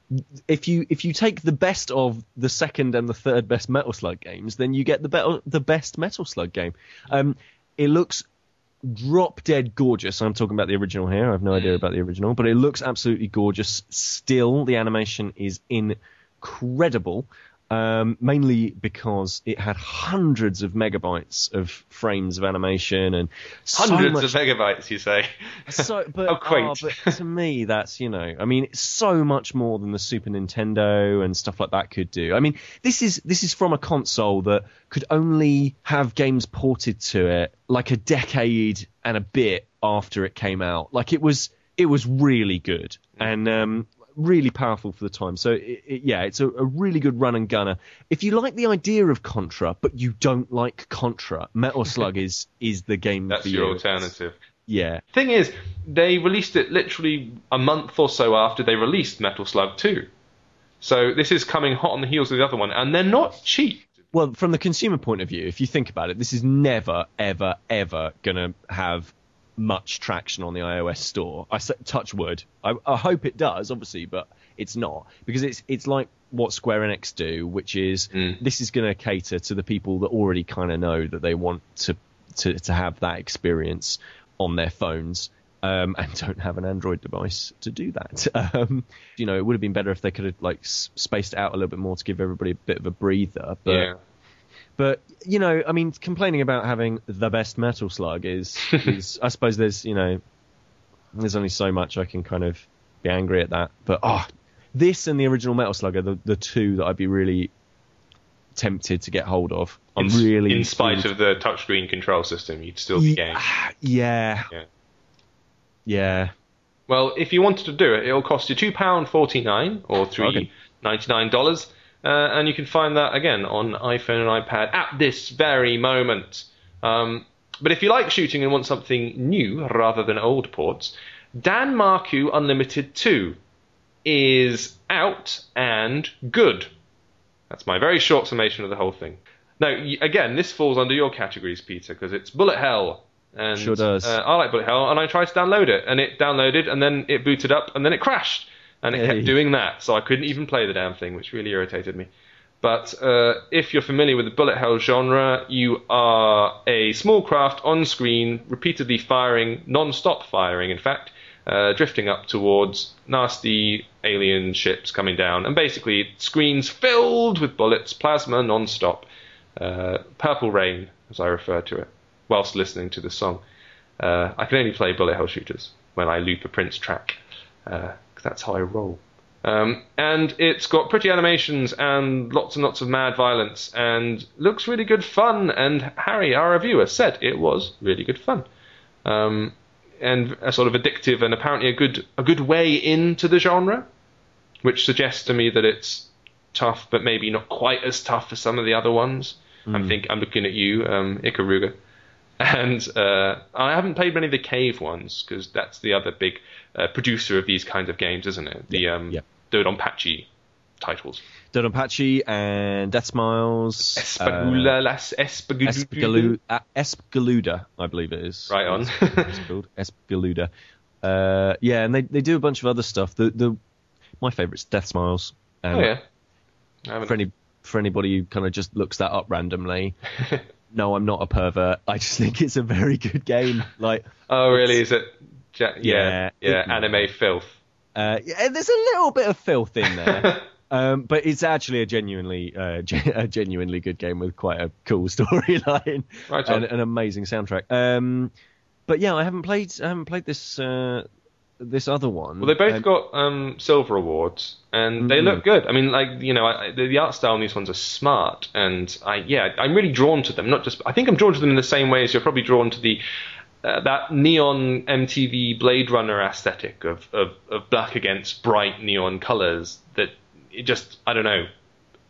Speaker 1: if you if you take the best of the second and the third best Metal Slug games, then you get the be- the best Metal Slug game. Um, it looks drop dead gorgeous. I'm talking about the original here. I have no idea about the original, but it looks absolutely gorgeous. Still, the animation is incredible. Um, mainly because it had hundreds of megabytes of frames of animation and so
Speaker 2: hundreds
Speaker 1: much,
Speaker 2: of megabytes, you say?
Speaker 1: so, but,
Speaker 2: How quaint.
Speaker 1: oh, but to me, that's, you know, I mean, it's so much more than the Super Nintendo and stuff like that could do. I mean, this is this is from a console that could only have games ported to it like a decade and a bit after it came out. Like it was, it was really good. And um, really powerful for the time. So, it, it, yeah, it's a, a really good run and gunner. If you like the idea of Contra, but you don't like Contra, Metal Slug is is the game
Speaker 2: That's
Speaker 1: for
Speaker 2: your
Speaker 1: you.
Speaker 2: alternative.
Speaker 1: Yeah.
Speaker 2: Thing is, they released it literally a month or so after they released Metal Slug two. So this is coming hot on the heels of the other one, and they're not cheap.
Speaker 1: Well, from the consumer point of view, if you think about it, this is never, ever, ever going to have much traction on the iOS store. I say, touch wood. I, I hope it does, obviously, but it's not, because it's it's like what Square Enix do, which is
Speaker 2: Mm.
Speaker 1: this is going to cater to the people that already kind of know that they want to, to to have that experience on their phones, um, and don't have an Android device to do that. Um, you know, it would have been better if they could have like s- spaced it out a little bit more to give everybody a bit of a breather. But
Speaker 2: Yeah.
Speaker 1: But, you know, I mean, complaining about having the best Metal Slug is, is I suppose there's, you know, there's only so much I can kind of be angry at that. But, oh, this and the original Metal Slug are the, the two that I'd be really tempted to get hold of. I'm
Speaker 2: In-
Speaker 1: really...
Speaker 2: In spite
Speaker 1: really-
Speaker 2: of the touchscreen control system, you'd still be game.
Speaker 1: Yeah.
Speaker 2: Yeah.
Speaker 1: Yeah.
Speaker 2: Well, if you wanted to do it, it'll cost you two pounds forty-nine or three dollars and ninety-nine cents. Uh, and you can find that, again, on iPhone and iPad at this very moment. Um, but if you like shooting and want something new rather than old ports, Dan Marku Unlimited two is out and good. That's my very short summation of the whole thing. Now, y- again, this falls under your categories, Peter, because it's bullet hell. And,
Speaker 1: Sure does.
Speaker 2: Uh, I like bullet hell, and I tried to download it, and it downloaded, and then it booted up, and then it crashed. And it
Speaker 1: Hey.
Speaker 2: kept doing that, so I couldn't even play the damn thing, which really irritated me. But uh, if you're familiar with the bullet hell genre, you are a small craft on screen, repeatedly firing, non-stop firing, in fact, uh, drifting up towards nasty alien ships coming down, and basically screens filled with bullets, plasma non-stop, uh, purple rain, as I refer to it, whilst listening to the song. Uh, I can only play bullet hell shooters when I loop a Prince track. Uh, That's how I roll. Um, and it's got pretty animations and lots and lots of mad violence and looks really good fun. And Harry, our reviewer, said it was really good fun. Um, and a sort of addictive and apparently a good a good way into the genre, which suggests to me that it's tough, but maybe not quite as tough as some of the other ones.
Speaker 1: Mm.
Speaker 2: I'm think I'm looking at you, um, Ikaruga. And uh, I haven't played many of the Cave ones, because that's the other big uh, producer of these kinds of games, isn't it? The um,
Speaker 1: yeah.
Speaker 2: Dodonpachi titles.
Speaker 1: Dodonpachi and Death Smiles.
Speaker 2: Espagula, las Espagula.
Speaker 1: Espgalu- uh, Espgaluda, I believe it is.
Speaker 2: Right on.
Speaker 1: It's called Espgaluda. Uh, yeah, and they they do a bunch of other stuff. The the my favourite's Death Smiles. Um,
Speaker 2: Oh, yeah. I haven't-
Speaker 1: For any for anybody who kind of just looks that up randomly. No, I'm not a pervert. I just think it's a very good game. Like,
Speaker 2: Oh, really? Is it? Ja- yeah,
Speaker 1: Yeah,
Speaker 2: yeah,
Speaker 1: it-
Speaker 2: anime filth.
Speaker 1: uh, yeah, there's a little bit of filth in there. Um, but it's actually a genuinely, uh, gen- a genuinely good game with quite a cool storyline
Speaker 2: Right on.
Speaker 1: and an amazing soundtrack. Um, but yeah, I haven't played, I haven't played this, uh, this other one.
Speaker 2: Well, they both
Speaker 1: And-
Speaker 2: got um, silver awards, and they
Speaker 1: Mhm.
Speaker 2: look good. I mean, like you know, I, the, the art style in these ones are smart, and I yeah, I'm really drawn to them. Not just, I think I'm drawn to them in the same way as you're probably drawn to the uh, that neon M T V Blade Runner aesthetic of, of of black against bright neon colors. That it just, I don't know,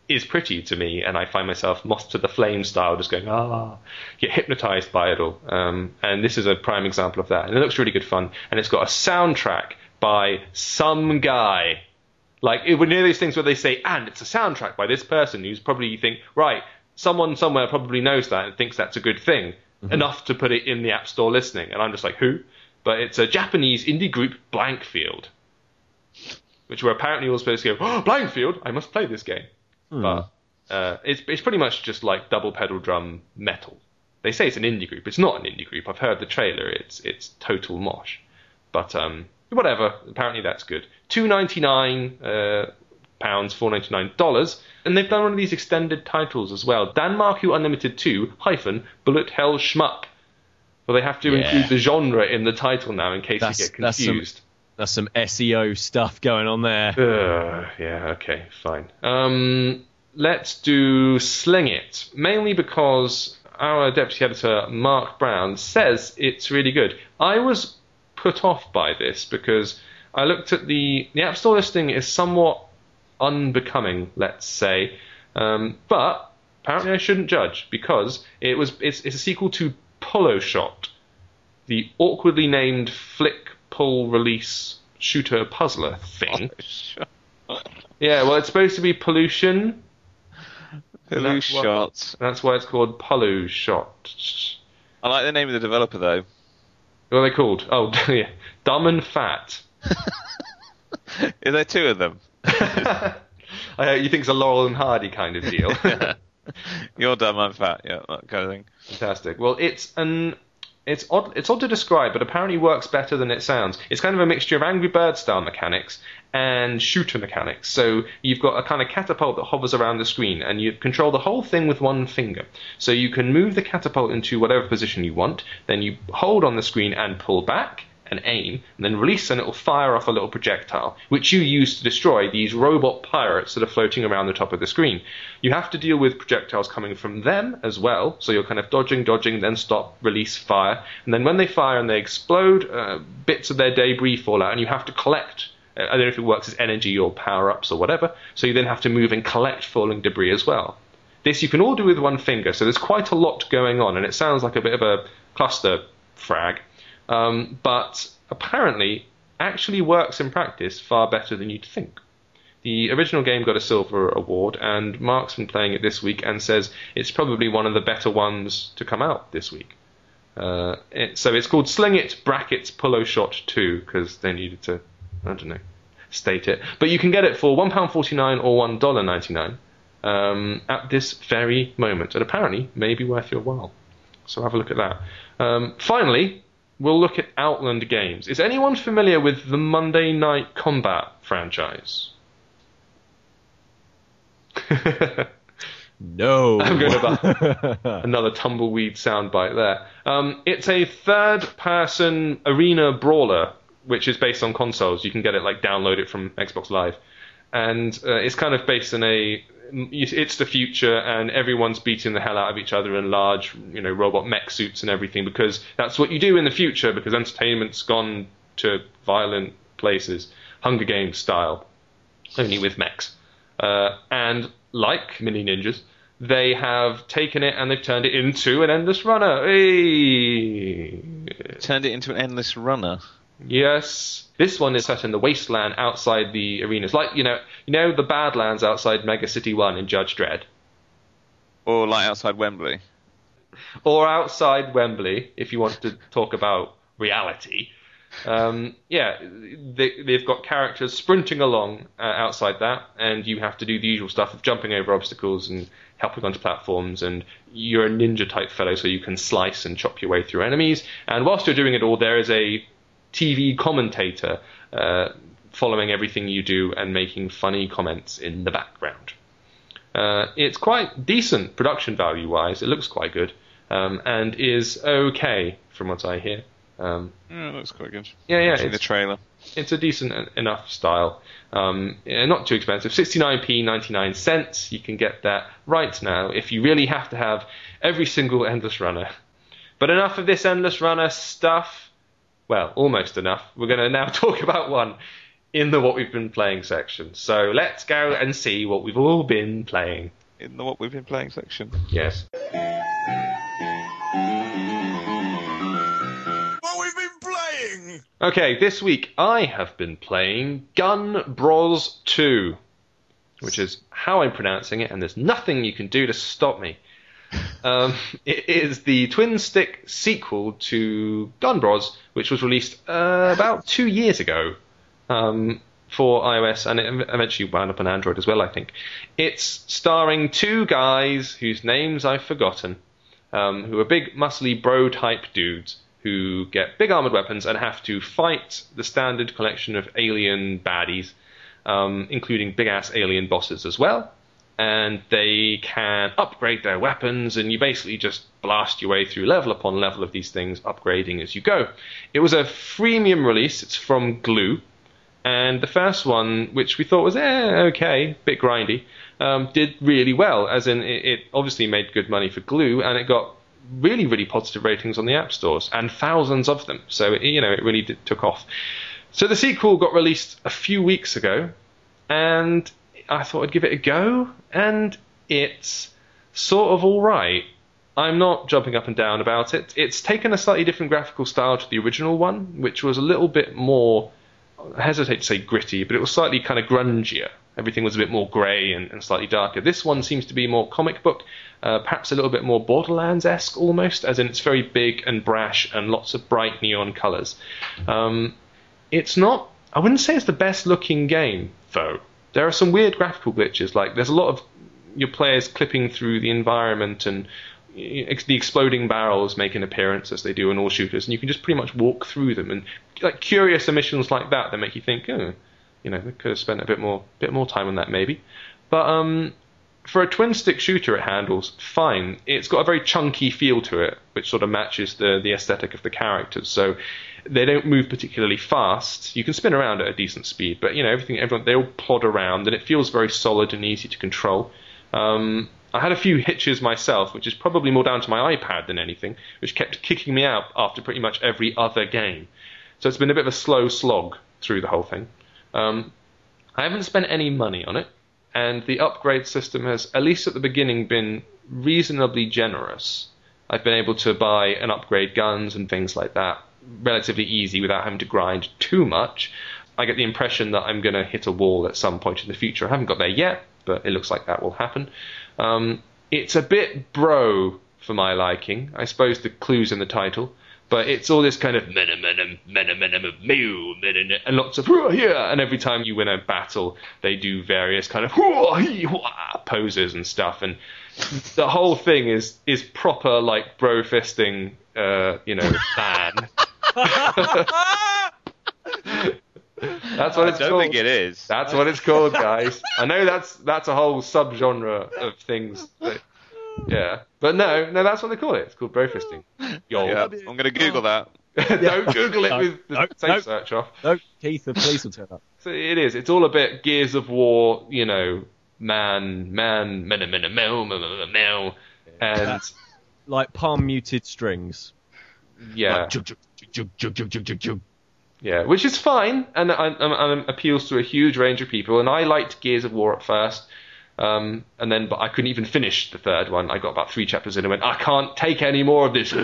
Speaker 2: is pretty to me, and I find myself Moth to the Flame style, just going, ah, get hypnotized by it all. Um, and this is a prime example of that. And it looks really good fun, and it's got a soundtrack by some guy. Like, it would near these things where they say, and it's a soundtrack by this person, who's probably, you think, right, someone somewhere probably knows that and thinks that's a good thing, mm-hmm. enough to put it in the App Store listening. And I'm just like, who? But it's a Japanese indie group, Blankfield, which were apparently all supposed to go, oh, Blankfield, I must play this game. Hmm. But uh, it's it's pretty much just like double pedal drum metal. They say it's an indie group. It's not an indie group. I've heard the trailer. It's it's total mosh. But um, whatever. Apparently that's good. two ninety-nine uh, pounds, four ninety-nine dollars, and they've done one of these extended titles as well. Danmaku Unlimited two hyphen Bullet Hell Shmup. Well, they have to yeah. include the genre in the title now in case that's, you get confused.
Speaker 1: That's some S E O stuff going on there.
Speaker 2: Uh, yeah, okay, fine. Um, let's do Sling It, mainly because our deputy editor, Mark Brown, says it's really good. I was put off by this because I looked at the... The App Store listing is somewhat unbecoming, let's say, um, but apparently I shouldn't judge because it was it's, it's a sequel to Polo Shot, the awkwardly named flick pull release shooter puzzler thing. Yeah, well, it's supposed to be pollution.
Speaker 3: Pollution Shot.
Speaker 2: That's why it's called Polo Shot.
Speaker 3: I like the name of the developer though.
Speaker 2: What are they called? Oh, yeah, Dumb and Fat.
Speaker 3: Is there two of them?
Speaker 2: uh, you think it's a Laurel and Hardy kind of deal?
Speaker 3: You're dumb, I'm fat. Yeah, that kind of thing.
Speaker 2: Fantastic. Well, it's an it's odd it's odd to describe, but apparently works better than it sounds. It's kind of a mixture of Angry Bird style mechanics and shooter mechanics. So you've got a kind of catapult that hovers around the screen, and you control the whole thing with one finger. So you can move the catapult into whatever position you want, then you hold on the screen and pull back and aim, and then release, and it will fire off a little projectile, which you use to destroy these robot pirates that are floating around the top of the screen. You have to deal with projectiles coming from them as well, so you're kind of dodging, dodging, then stop, release, fire, and then when they fire and they explode, uh, bits of their debris fall out, and you have to collect. I don't know if it works as energy or power-ups or whatever, so you then have to move and collect falling debris as well. This you can all do with one finger, so there's quite a lot going on, and it sounds like a bit of a cluster frag. Um, but apparently actually works in practice far better than you'd think. The original game got a silver award, and Mark's been playing it this week and says it's probably one of the better ones to come out this week. Uh, it, so it's called Sling It brackets Polo Shot two, because they needed to, I don't know, state it. But you can get it for one pound forty-nine or one dollar ninety-nine um, at this very moment, and apparently may be worth your while. So have a look at that. Um, finally, we'll look at Outland Games. Is anyone familiar with the Monday Night Combat franchise?
Speaker 1: No.
Speaker 2: I'm going about another tumbleweed soundbite there. Um, it's a third-person arena brawler, which is based on consoles. You can get it, like, download it from Xbox Live. And uh, it's kind of based in a... It's the future, and everyone's beating the hell out of each other in large, you know, robot mech suits and everything, because that's what you do in the future, because entertainment's gone to violent places, Hunger Games style, only with mechs. Uh, and like Mini Ninjas, they have taken it and they've turned it into an endless runner. Hey!
Speaker 3: Turned it into an endless runner?
Speaker 2: Yes. This one is set in the wasteland outside the arenas. Like, you know, you know the Badlands outside Mega City one in Judge Dredd?
Speaker 3: Or like outside Wembley?
Speaker 2: Or outside Wembley, if you want to talk about reality. Um, yeah, they, they've got characters sprinting along uh, outside that, and you have to do the usual stuff of jumping over obstacles and helping onto platforms, and you're a ninja-type fellow, so you can slice and chop your way through enemies. And whilst you're doing it all, there is a T V commentator uh, following everything you do and making funny comments in the background. Uh, it's quite decent production value-wise. It looks quite good, um, and is okay from what I hear. Um,
Speaker 3: yeah, it looks quite good.
Speaker 2: Yeah, yeah.
Speaker 3: It's the trailer.
Speaker 2: It's a decent enough style. Um, yeah, not too expensive. sixty-nine p, ninety-nine cents. You can get that right now if you really have to have every single Endless Runner. But enough of this Endless Runner stuff. Well, almost enough. We're going to now talk about one in the What We've Been Playing section. So let's go and see what we've all been playing.
Speaker 3: In the What We've Been Playing section.
Speaker 2: Yes.
Speaker 4: What we've been playing!
Speaker 2: Okay, this week I have been playing Gun Bros two, which is how I'm pronouncing it, and there's nothing you can do to stop me. Um, it is the twin-stick sequel to Gun Bros, which was released uh, about two years ago um, for iOS, and it eventually wound up on Android as well, I think. It's starring two guys whose names I've forgotten, um, who are big, muscly, bro-type dudes who get big armored weapons and have to fight the standard collection of alien baddies, um, including big-ass alien bosses as well. And they can upgrade their weapons, and you basically just blast your way through level upon level of these things, upgrading as you go. It was a freemium release. It's from Glue. And the first one, which we thought was, eh, okay, bit grindy, um, did really well, as in it, it obviously made good money for Glue, and it got really, really positive ratings on the app stores, and thousands of them. So, it, you know, it really did, took off. So the sequel got released a few weeks ago, and I thought I'd give it a go, and it's sort of all right. I'm not jumping up and down about it. It's taken a slightly different graphical style to the original one, which was a little bit more, I hesitate to say gritty, but it was slightly kind of grungier. Everything was a bit more grey and, and slightly darker. This one seems to be more comic book, uh, perhaps a little bit more Borderlands-esque almost, as in it's very big and brash and lots of bright neon colours. Um, it's not, I wouldn't say it's the best looking game, though. There are some weird graphical glitches, like there's a lot of your players clipping through the environment, and the exploding barrels make an appearance as they do in all shooters, and you can just pretty much walk through them, and like curious omissions like that that make you think, oh, you know, they could have spent a bit more bit more time on that maybe. But um, for a twin-stick shooter, it handles fine. It's got a very chunky feel to it, which sort of matches the, the aesthetic of the characters, so they don't move particularly fast. You can spin around at a decent speed, but you know everything. Everyone they all plod around, and it feels very solid and easy to control. Um, I had a few hitches myself, which is probably more down to my iPad than anything, which kept kicking me out after pretty much every other game. So it's been a bit of a slow slog through the whole thing. Um, I haven't spent any money on it, and the upgrade system has, at least at the beginning, been reasonably generous. I've been able to buy and upgrade guns and things like that relatively easy without having to grind too much. I get the impression that I'm going to hit a wall at some point in the future. I haven't got there yet, but it looks like that will happen. Um, it's a bit bro for my liking. I suppose the clue's in the title, but it's all this kind of mena mena mena mena mew mena and lots of yeah, and every time you win a battle, they do various kind of poses and stuff, and the whole thing is is proper like bro fisting, uh, you know, man. That's what
Speaker 3: I
Speaker 2: it's
Speaker 3: don't
Speaker 2: called.
Speaker 3: think it is.
Speaker 2: That's what it's called, guys. I know that's that's a whole subgenre of things. That, yeah, but no, no, that's what they call it. It's called bro fisting. Yo,
Speaker 3: Yeah, I'm going to Google that.
Speaker 2: don't Google it
Speaker 1: No,
Speaker 2: with the
Speaker 1: no,
Speaker 2: safe
Speaker 1: no.
Speaker 2: search off.
Speaker 1: No, Keith, the police will turn up.
Speaker 2: So it is. It's all a bit Gears of War, you know, man, man, mena, mena, meow, meow, meow, meow, and
Speaker 1: Like palm muted strings.
Speaker 2: yeah,
Speaker 1: Like, jug, jug, jug, jug, jug, jug, jug, jug.
Speaker 2: yeah, which is fine and, and, and appeals to a huge range of people. And I liked Gears of War at first, um, and then but I couldn't even finish the third one. I got about three chapters in and went, I can't take any more of this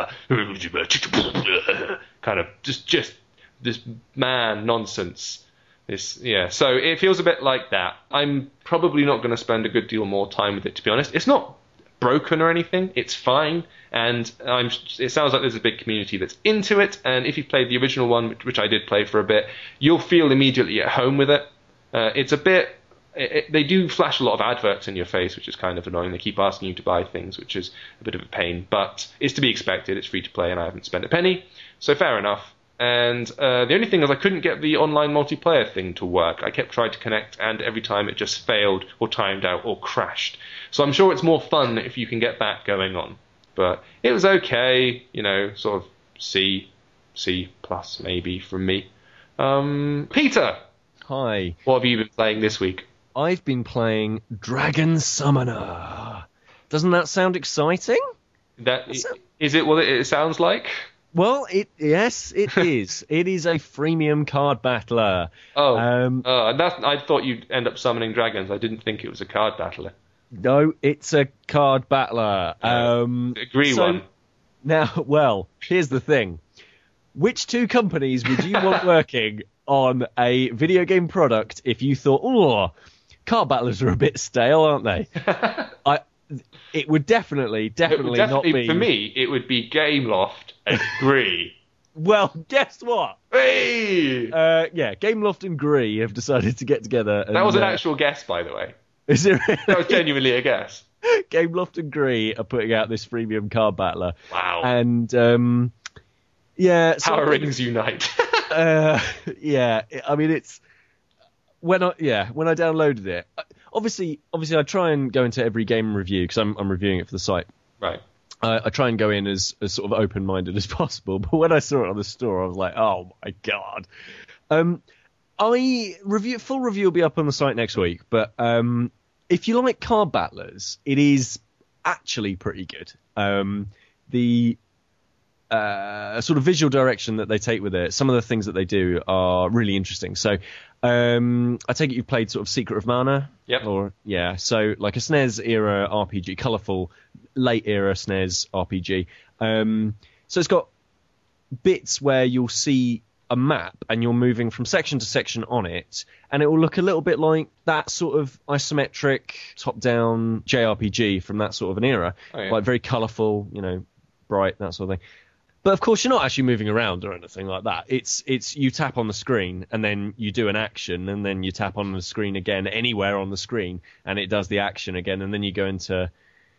Speaker 2: kind of just just this man nonsense. This yeah, so it feels a bit like that. I'm probably not going to spend a good deal more time with it, to be honest. It's not broken or anything. It's fine, and I'm. It sounds like there's a big community that's into it. And if you've played the original one, which, which I did play for a bit, you'll feel immediately at home with it. Uh, it's a bit. It, it, they do flash a lot of adverts in your face, which is kind of annoying. They keep asking you to buy things, which is a bit of a pain. But it's to be expected. It's free to play, and I haven't spent a penny, so fair enough. And uh, the only thing is I couldn't get the online multiplayer thing to work. I kept trying to connect, and every time it just failed or timed out or crashed. So I'm sure it's more fun if you can get that going on. But it was okay, you know, sort of C, C plus maybe from me. Um, Peter,
Speaker 1: Hi.
Speaker 2: what have you been playing this week?
Speaker 1: I've been playing Dragon Summoner. Doesn't that sound exciting?
Speaker 2: That
Speaker 1: That's a-
Speaker 2: is it what it sounds like?
Speaker 1: Well, it yes, it is. It is a freemium card battler.
Speaker 2: Oh,
Speaker 1: Um,
Speaker 2: oh, and that's, I thought you'd end up summoning dragons. I didn't think it was a card battler.
Speaker 1: No, it's a card battler. Um,
Speaker 2: Agree
Speaker 1: so,
Speaker 2: one.
Speaker 1: Now, well, here's the thing. Which two companies would you want working on a video game product if you thought, oh, card battlers are a bit stale, aren't they? I. It would definitely, definitely,
Speaker 2: It would definitely
Speaker 1: not be.
Speaker 2: For me, it would be Gameloft and Gree.
Speaker 1: Well, guess what?
Speaker 2: Hey!
Speaker 1: Uh, yeah, Gameloft and Gree have decided to get together. And,
Speaker 2: That was an
Speaker 1: uh,
Speaker 2: actual guess, by the way.
Speaker 1: Is it really?
Speaker 2: That was genuinely a guess.
Speaker 1: Gameloft and Gree are putting out this freemium card battler.
Speaker 2: Wow.
Speaker 1: And um, yeah, so
Speaker 2: Power
Speaker 1: I think-
Speaker 2: Rings unite.
Speaker 1: uh, yeah, I mean it's when I yeah when I downloaded it. Obviously, obviously, I try and go into every game review because I'm I'm reviewing it for the site.
Speaker 2: Right.
Speaker 1: I, I try and go in as, as sort of open-minded as possible. But when I saw it on the store, I was like, oh my god. Um, I review full review will be up on the site next week. But um, if you like card battlers, it is actually pretty good. Um, the uh, sort of visual direction that they take with it, some of the things that they do are really interesting. So um, I take it you've played sort of Secret of Mana?
Speaker 2: Yep.
Speaker 1: Or yeah, so like a S N E S era R P G, colourful, late era S N E S R P G. Um, so it's got bits where you'll see a map and you're moving from section to section on it, and it will look a little bit like that sort of isometric top-down J R P G from that sort of an era,
Speaker 2: Oh, yeah.
Speaker 1: like very colourful, you know, bright, that sort of thing. But of course, you're not actually moving around or anything like that. It's it's you tap on the screen and then you do an action, and then you tap on the screen again anywhere on the screen, and it does the action again, and then you go into.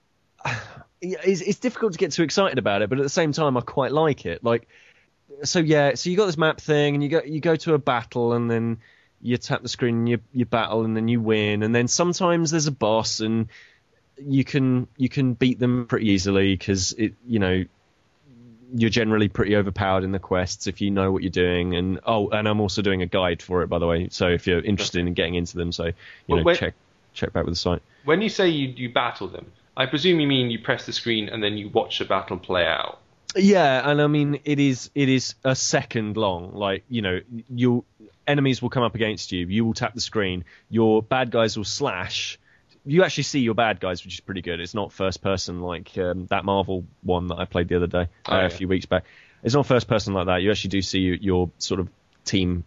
Speaker 1: It's, it's difficult to get too excited about it, but at the same time, I quite like it. Like, so yeah, so you got this map thing, and you go you go to a battle, and then you tap the screen, and you you battle, and then you win, and then sometimes there's a boss, and you can you can beat them pretty easily because it you know. You're generally pretty overpowered in the quests if you know what you're doing. And oh, and I'm also doing a guide for it, by the way. So if you're interested in getting into them, so you
Speaker 2: Well,
Speaker 1: know,
Speaker 2: wait-
Speaker 1: check check back with the site.
Speaker 2: When you say you, you battle them, I presume you mean you press the screen and then you watch the battle play out.
Speaker 1: Yeah, and I mean it is it is a second long. Like you know, you enemies will come up against you. You will tap the screen. Your bad guys will slash. You actually see your bad guys, which is pretty good. It's not first person like um, that Marvel one that I played the other day,
Speaker 2: Oh,
Speaker 1: uh,
Speaker 2: yeah.
Speaker 1: a few weeks back. It's not first person like that. You actually do see your, your sort of team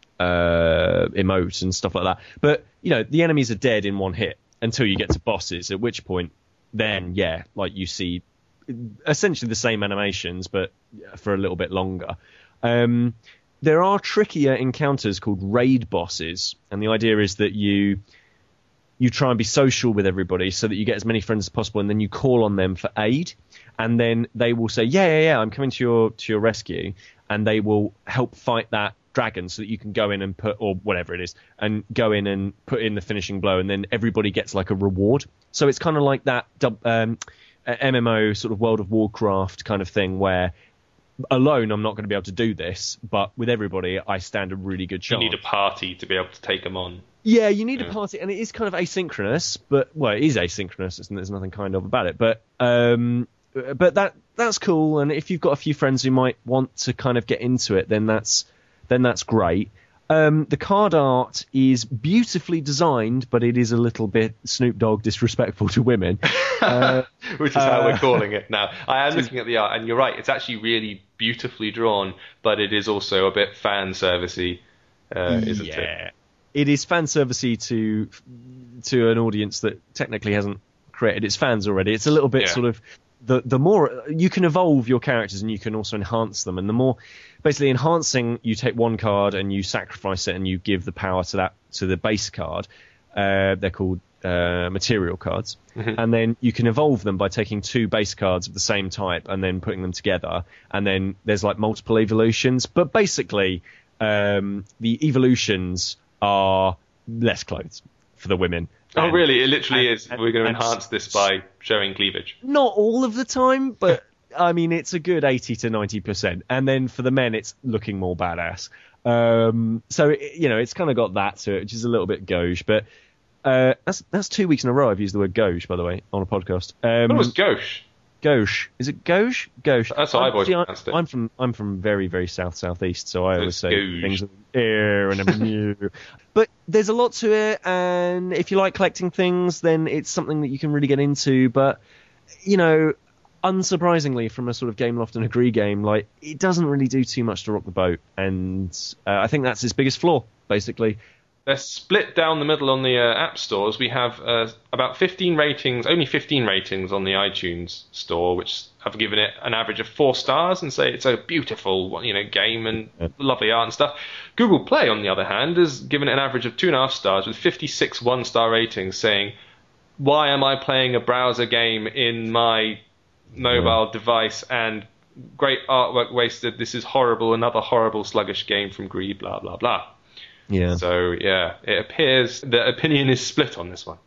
Speaker 1: uh, emote and stuff like that. But, you know, the enemies are dead in one hit until you get to bosses, at which point then, yeah, like you see essentially the same animations, but for a little bit longer. Um, there are trickier encounters called raid bosses, and the idea is that you... you try and be social with everybody so that you get as many friends as possible, and then you call on them for aid, and then they will say, yeah, yeah, yeah, I'm coming to your to your rescue, and they will help fight that dragon so that you can go in and put, or whatever it is, and go in and put in the finishing blow, and then everybody gets like a reward. So it's kind of like that um, M M O sort of World of Warcraft kind of thing where alone I'm not going to be able to do this, but with everybody I stand a really good
Speaker 2: You
Speaker 1: chance.
Speaker 2: need a party to be able to take them on.
Speaker 1: Yeah, you need
Speaker 2: Yeah.
Speaker 1: a party, and it is kind of asynchronous, but well, it is asynchronous. It's, there's nothing kind of about it, but um, but that that's cool. And if you've got a few friends who might want to kind of get into it, then that's then that's great. Um, the card art is beautifully designed, but it is a little bit Snoop Dogg disrespectful to women. Uh,
Speaker 2: Which is how
Speaker 1: uh,
Speaker 2: we're calling it now. I am looking at the art, and you're right. It's actually really beautifully drawn, but it is also a bit fan servicey, uh, isn't it?
Speaker 1: yeah, it is fan servicey to to an audience that technically hasn't created its fans already. It's a little bit
Speaker 2: Yeah.
Speaker 1: sort of the the more you can evolve your characters, and you can also enhance them, and the more basically enhancing, you take one card and you sacrifice it and you give the power to that to the base card. Uh, they're called uh, material cards,
Speaker 2: Mhm.
Speaker 1: and then you can evolve them by taking two base cards of the same type and then putting them together, and then there's like multiple evolutions. But basically, um, the evolutions are less clothes for the women.
Speaker 2: Oh,
Speaker 1: And-
Speaker 2: really? It literally
Speaker 1: and-
Speaker 2: is.
Speaker 1: and-
Speaker 2: We're going to
Speaker 1: and-
Speaker 2: enhance this by showing cleavage.
Speaker 1: Not all of the time, but I mean, it's a good eighty to ninety percent. And then for the men, it's looking more badass. Um, so, it- you know, it's kind of got that to it, which is a little bit gauche. But uh, that's that's two weeks in a row I've used the word gauche, by the way, on a podcast. Um,
Speaker 2: What was gauche?
Speaker 1: Gauche. Is it Gauche? Gauche.
Speaker 2: That's how I've always
Speaker 1: See, I-
Speaker 2: pronounced it.
Speaker 1: I'm from I'm from very very south southeast, so I
Speaker 2: So
Speaker 1: always
Speaker 2: it's
Speaker 1: say
Speaker 2: Gauche.
Speaker 1: things with air and a mew. But there's a lot to it, and if you like collecting things, then it's something that you can really get into. But you know, unsurprisingly, from a sort of Game Loft and Agree game, like it doesn't really do too much to rock the boat, and uh, I think that's its biggest flaw, basically.
Speaker 2: They're split down the middle on the uh, app stores. We have uh, about fifteen ratings, only fifteen ratings on the iTunes store, which have given it an average of four stars and say it's a beautiful, you know, game and
Speaker 1: Yeah.
Speaker 2: lovely art and stuff. Google Play, on the other hand, has given it an average of two and a half stars with fifty-six one-star ratings, saying, "Why am I playing a browser game in my mobile device and great artwork wasted? This is horrible. Another horrible sluggish game from Gree. Blah blah blah."
Speaker 1: Yeah.
Speaker 2: So, yeah, it appears the opinion is split on this one.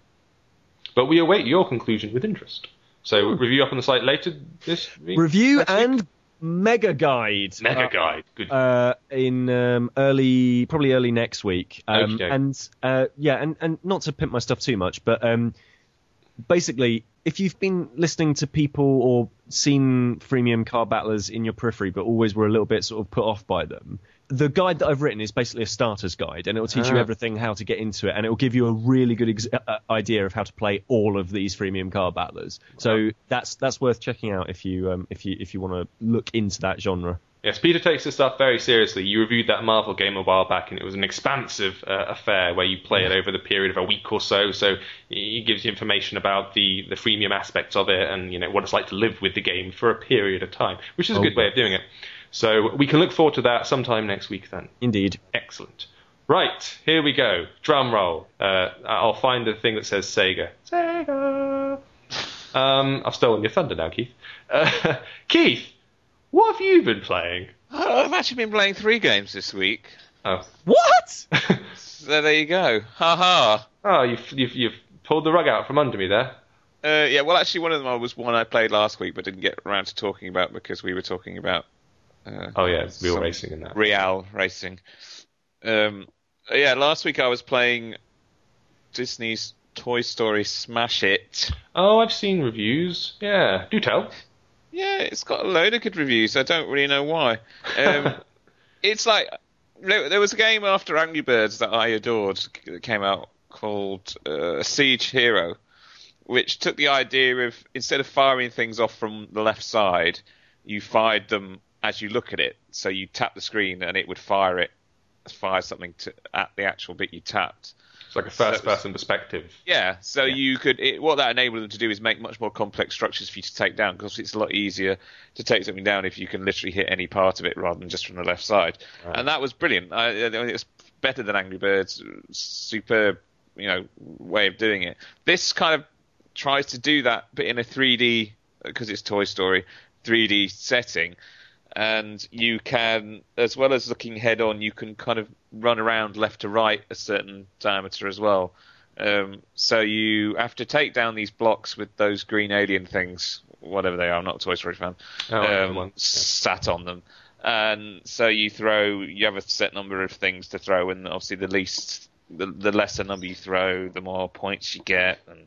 Speaker 2: But we await your conclusion with interest. So, review up on the site later this week?
Speaker 1: Review
Speaker 2: next week?
Speaker 1: and mega guide.
Speaker 2: Mega
Speaker 1: Uh,
Speaker 2: guide. Good.
Speaker 1: uh, in um, early, probably early next week. Um,
Speaker 2: Okey-doke.
Speaker 1: and uh, yeah, and, and not to pimp my stuff too much, but um, basically, if you've been listening to people or seen freemium card battlers in your periphery, but always were a little bit sort of put off by them, the guide that I've written is basically a starter's guide, and it will teach you
Speaker 2: Ah.
Speaker 1: everything how to get into it, and it will give you a really good ex- uh, idea of how to play all of these freemium card battlers. So that's that's worth checking out if you um, if you if you want to look into that genre.
Speaker 2: Yes, Peter takes this stuff very seriously. You reviewed that Marvel game a while back, and it was an expansive uh, affair where you play it over the period of a week or so. So he gives you information about the, the freemium aspects of it, and you know what it's like to live with the game for a period of time, which is a
Speaker 1: Oh,
Speaker 2: good way of doing it. So we can look forward to that sometime next week then.
Speaker 1: Indeed.
Speaker 2: Excellent. Right, here we go. Drum roll. Uh, I'll find the thing that says Sega. Sega. Um, I've stolen your thunder now, Keith. Uh, Keith, what have you been playing?
Speaker 3: Oh, I've actually been playing three games this week.
Speaker 2: Oh,
Speaker 1: What?
Speaker 3: So there you go. Ha ha.
Speaker 2: oh, you've, you've you've pulled the rug out from under me there.
Speaker 3: Uh, yeah, well, actually, one of them was one I played last week, but didn't get around to talking about because we were talking about uh,
Speaker 2: Oh yeah, it's real
Speaker 3: some
Speaker 2: racing in that.
Speaker 3: Real racing. Um, yeah, last week I was playing Disney's Toy Story Smash It.
Speaker 2: Oh, I've seen reviews. Yeah, do tell.
Speaker 3: Yeah, it's got a load of good reviews. I don't really know why. Um, it's like there, there was a game after Angry Birds that I adored that came out called uh, Siege Hero, which took the idea of instead of firing things off from the left side, you fired them as you look at it. So you tap the screen and it would fire it, fire something to, at the actual bit you tapped.
Speaker 2: It's like a first-person perspective.
Speaker 3: Yeah, so
Speaker 2: Yeah.
Speaker 3: you could. It, what that enabled them to do is make much more complex structures for you to take down, because it's a lot easier to take something down if you can literally hit any part of it rather than just from the left side.
Speaker 2: Right.
Speaker 3: And that was brilliant. I, I mean, it was better than Angry Birds. Superb, you know, way of doing it. This kind of tries to do that, but in a three D, because it's Toy Story, three D setting. And you can, as well as looking head on, you can kind of run around left to right a certain diameter as well. Um, so you have to take down these blocks with those green alien things, whatever they are. I'm not a Toy Story fan.
Speaker 2: Oh, the
Speaker 3: um,
Speaker 2: ones, yeah.
Speaker 3: sat on them, and so you throw. You have a set number of things to throw, and obviously the least, the, the lesser number you throw, the more points you get, and.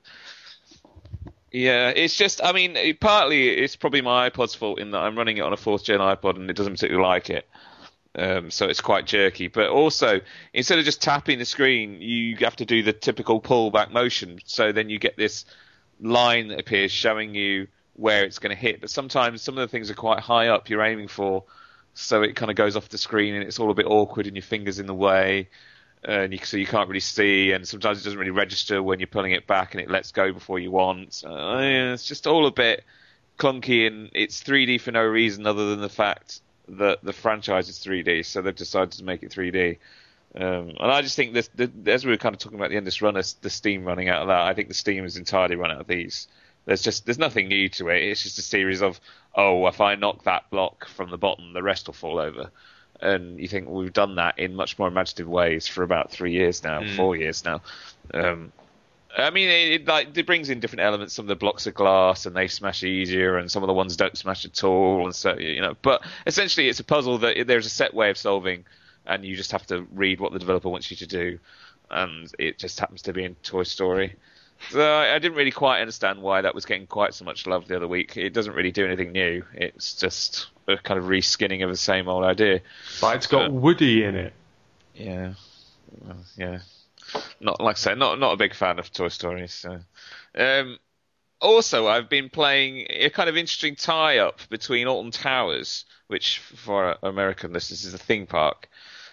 Speaker 3: Yeah, it's just, I mean, it, partly it's probably my iPod's fault in that I'm running it on a fourth gen iPod and it doesn't particularly like it. Um, so it's quite jerky. But also, instead of just tapping the screen, you have to do the typical pull back motion. So then you get this line that appears showing you where it's going to hit. But sometimes some of the things are quite high up you're aiming for. So it kind of goes off the screen and it's all a bit awkward and your finger's in the way. And you, so you can't really see, and sometimes it doesn't really register when you're pulling it back, and it lets go before you want. Uh, yeah, it's just all a bit clunky, and it's three D for no reason other than the fact that the franchise is three D, so they've decided to make it three D. Um, and I just think this, the, as we were kind of talking about the Endless Runner, the Steam running out of that, I think the Steam has entirely run out of these. There's just there's nothing new to it. It's just a series of, oh, if I knock that block from the bottom, the rest will fall over. And you think, well, we've done that in much more imaginative ways for about three years now,
Speaker 2: Mm.
Speaker 3: four years now. Um, I mean, it, it, like, it brings in different elements. Some of the blocks are glass and they smash easier, and some of the ones don't smash at all. And so, you know, but essentially, it's a puzzle that it, there's a set way of solving, and you just have to read what the developer wants you to do. And it just happens to be in Toy Story. So I, I didn't really quite understand why that was getting quite so much love the other week. It doesn't really do anything new. It's just a kind of reskinning of the same old idea.
Speaker 2: But it's got
Speaker 3: Uh,
Speaker 2: Woody in it.
Speaker 3: Yeah, well, yeah. Not like I said, not not a big fan of Toy Story. So, um, also I've been playing a kind of interesting tie-up between Alton Towers, which for American listeners is a theme park,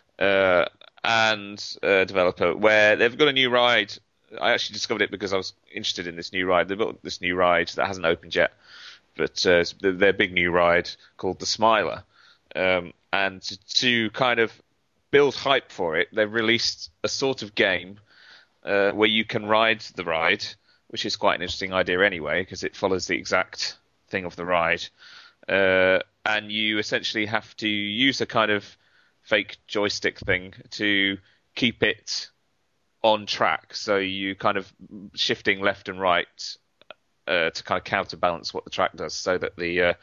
Speaker 3: uh, and a developer where they've got a new ride. I actually discovered it because I was interested in this new ride. They built this new ride that hasn't opened yet, but uh, it's their big new ride called the Smiler, um, and to, to kind of build hype for it, they've released a sort of game uh, where you can ride the ride, which is quite an interesting idea anyway, because it follows the exact thing of the ride. Uh, and you essentially have to use a kind of fake joystick thing to keep it on track. So you kind of shifting left and right uh, to kind of counterbalance what the track does, so that the uh,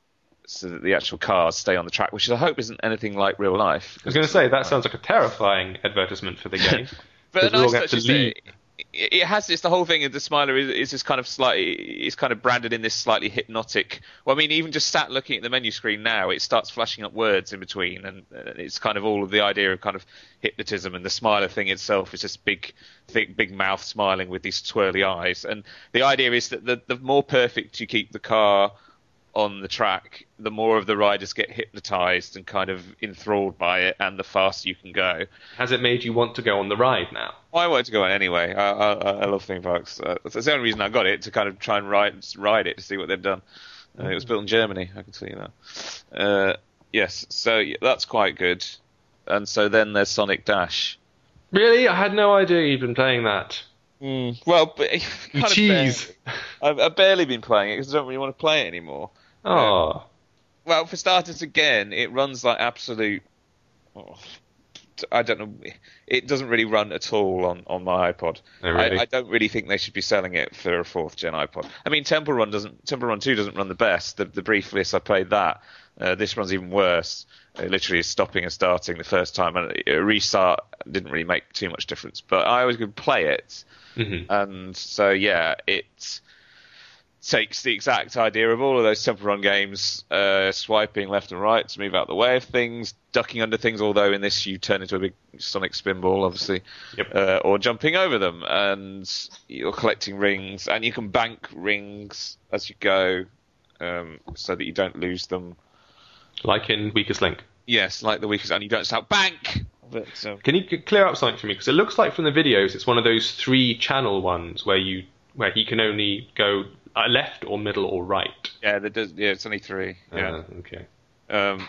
Speaker 3: so that the actual cars stay on the track, which I hope isn't anything like real life.
Speaker 2: I was going to say, that sounds like a terrifying advertisement for the game.
Speaker 3: But a
Speaker 2: 'Cause we all
Speaker 3: nice
Speaker 2: get
Speaker 3: touch
Speaker 2: to
Speaker 3: is
Speaker 2: lead.
Speaker 3: that it, it has this, the whole thing of the Smiler is, is this kind of slightly, it's kind of branded in this slightly hypnotic, well, I mean, even just sat looking at the menu screen now, it starts flashing up words in between, and uh, it's kind of all of the idea of kind of hypnotism, and the Smiler thing itself is this big, thick, big mouth smiling with these twirly eyes, and the idea is that the, the more perfect you keep the car on the track, the more of the riders get hypnotized and kind of enthralled by it, and the faster you can go.
Speaker 2: Has it made you want to go on the ride now?
Speaker 3: Well, I wanted to go on anyway. I, I, I love theme parks. Uh, that's the only reason I got it, to kind of try and ride ride it to see what they've done. Uh, it was built in Germany, I can tell you that. Uh, yes, so yeah, that's quite good. And so then there's Sonic Dash.
Speaker 2: Really? I had no idea you'd been playing that.
Speaker 3: Mm, well, but
Speaker 2: You
Speaker 3: kind of
Speaker 2: cheese.
Speaker 3: barely. I've, I've barely been playing it because I don't really want to play it anymore.
Speaker 2: Oh.
Speaker 3: Well, for starters, again, it runs like absolute. Oh, I don't know. It doesn't really run at all on, on my iPod.
Speaker 2: Oh, really?
Speaker 3: I, I don't really think they should be selling it for a fourth gen iPod. I mean, Temple Run doesn't. Temple Run two doesn't run the best. The, the brief list I played that. Uh, this runs even worse. It literally is stopping and starting the first time, and a restart didn't really make too much difference. But I always could play it,
Speaker 2: Mm-hmm.
Speaker 3: and so yeah, it takes the exact idea of all of those Temple Run games, uh, swiping left and right to move out the way of things, ducking under things, although in this you turn into a big Sonic spinball, obviously,
Speaker 2: Yep.
Speaker 3: uh, or jumping over them, and you're collecting rings, and you can bank rings as you go, um, so that you don't lose them.
Speaker 2: Like in Weakest Link.
Speaker 3: Yes, like the weakest, and you don't shout bank! But, um,
Speaker 2: Can you c- clear up something for me? Because it looks like from the videos it's one of those three channel ones where you where he can only go uh, left or middle or right.
Speaker 3: yeah, there does, yeah, it's only three. Yeah.
Speaker 2: Uh, okay.
Speaker 3: Um,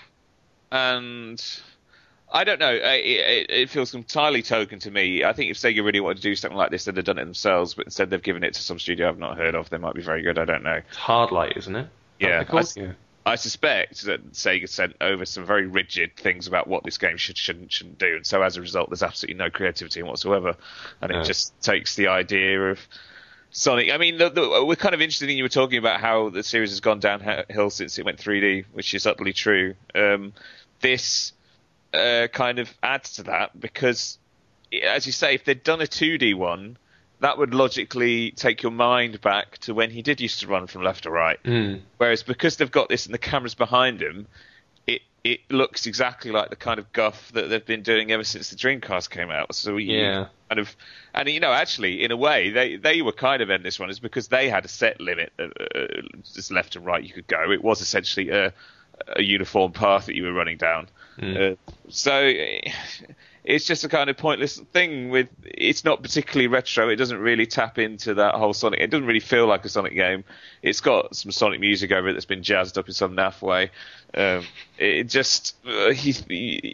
Speaker 3: and I don't know. It, it, it feels entirely token to me. I think if Sega really wanted to do something like this, they'd have done it themselves. But instead, they've given it to some studio I've not heard of. They might be very good. I don't know.
Speaker 2: It's Hardlight, isn't it?
Speaker 3: Yeah,
Speaker 2: Is that what
Speaker 3: I,
Speaker 2: they're called?
Speaker 3: I suspect that Sega sent over some very rigid things about what this game should shouldn't shouldn't do, and so as a result, there's absolutely no creativity whatsoever, and
Speaker 2: Yeah.
Speaker 3: it just takes the idea of Sonic. I mean, the, the, we're kind of interested in you were talking about how the series has gone downhill since it went three D, which is utterly true. Um, this uh, kind of adds to that because, as you say, if they'd done a two D one, that would logically take your mind back to when he did used to run from left to right.
Speaker 2: Mm.
Speaker 3: Whereas because they've got this and the camera's behind him, it it looks exactly like the kind of guff that they've been doing ever since the Dreamcast came out. So you
Speaker 2: Yeah.
Speaker 3: kind of, and you know, actually, in a way, they they were kind of in this one is because they had a set limit, uh, uh, just left and right you could go. It was essentially a, a uniform path that you were running down.
Speaker 2: Mm.
Speaker 3: Uh, so it's just a kind of pointless thing. With it's not particularly retro. It doesn't really tap into that whole Sonic. It doesn't really feel like a Sonic game. It's got some Sonic music over it that's been jazzed up in some naff way. Um, it just uh, he's. He,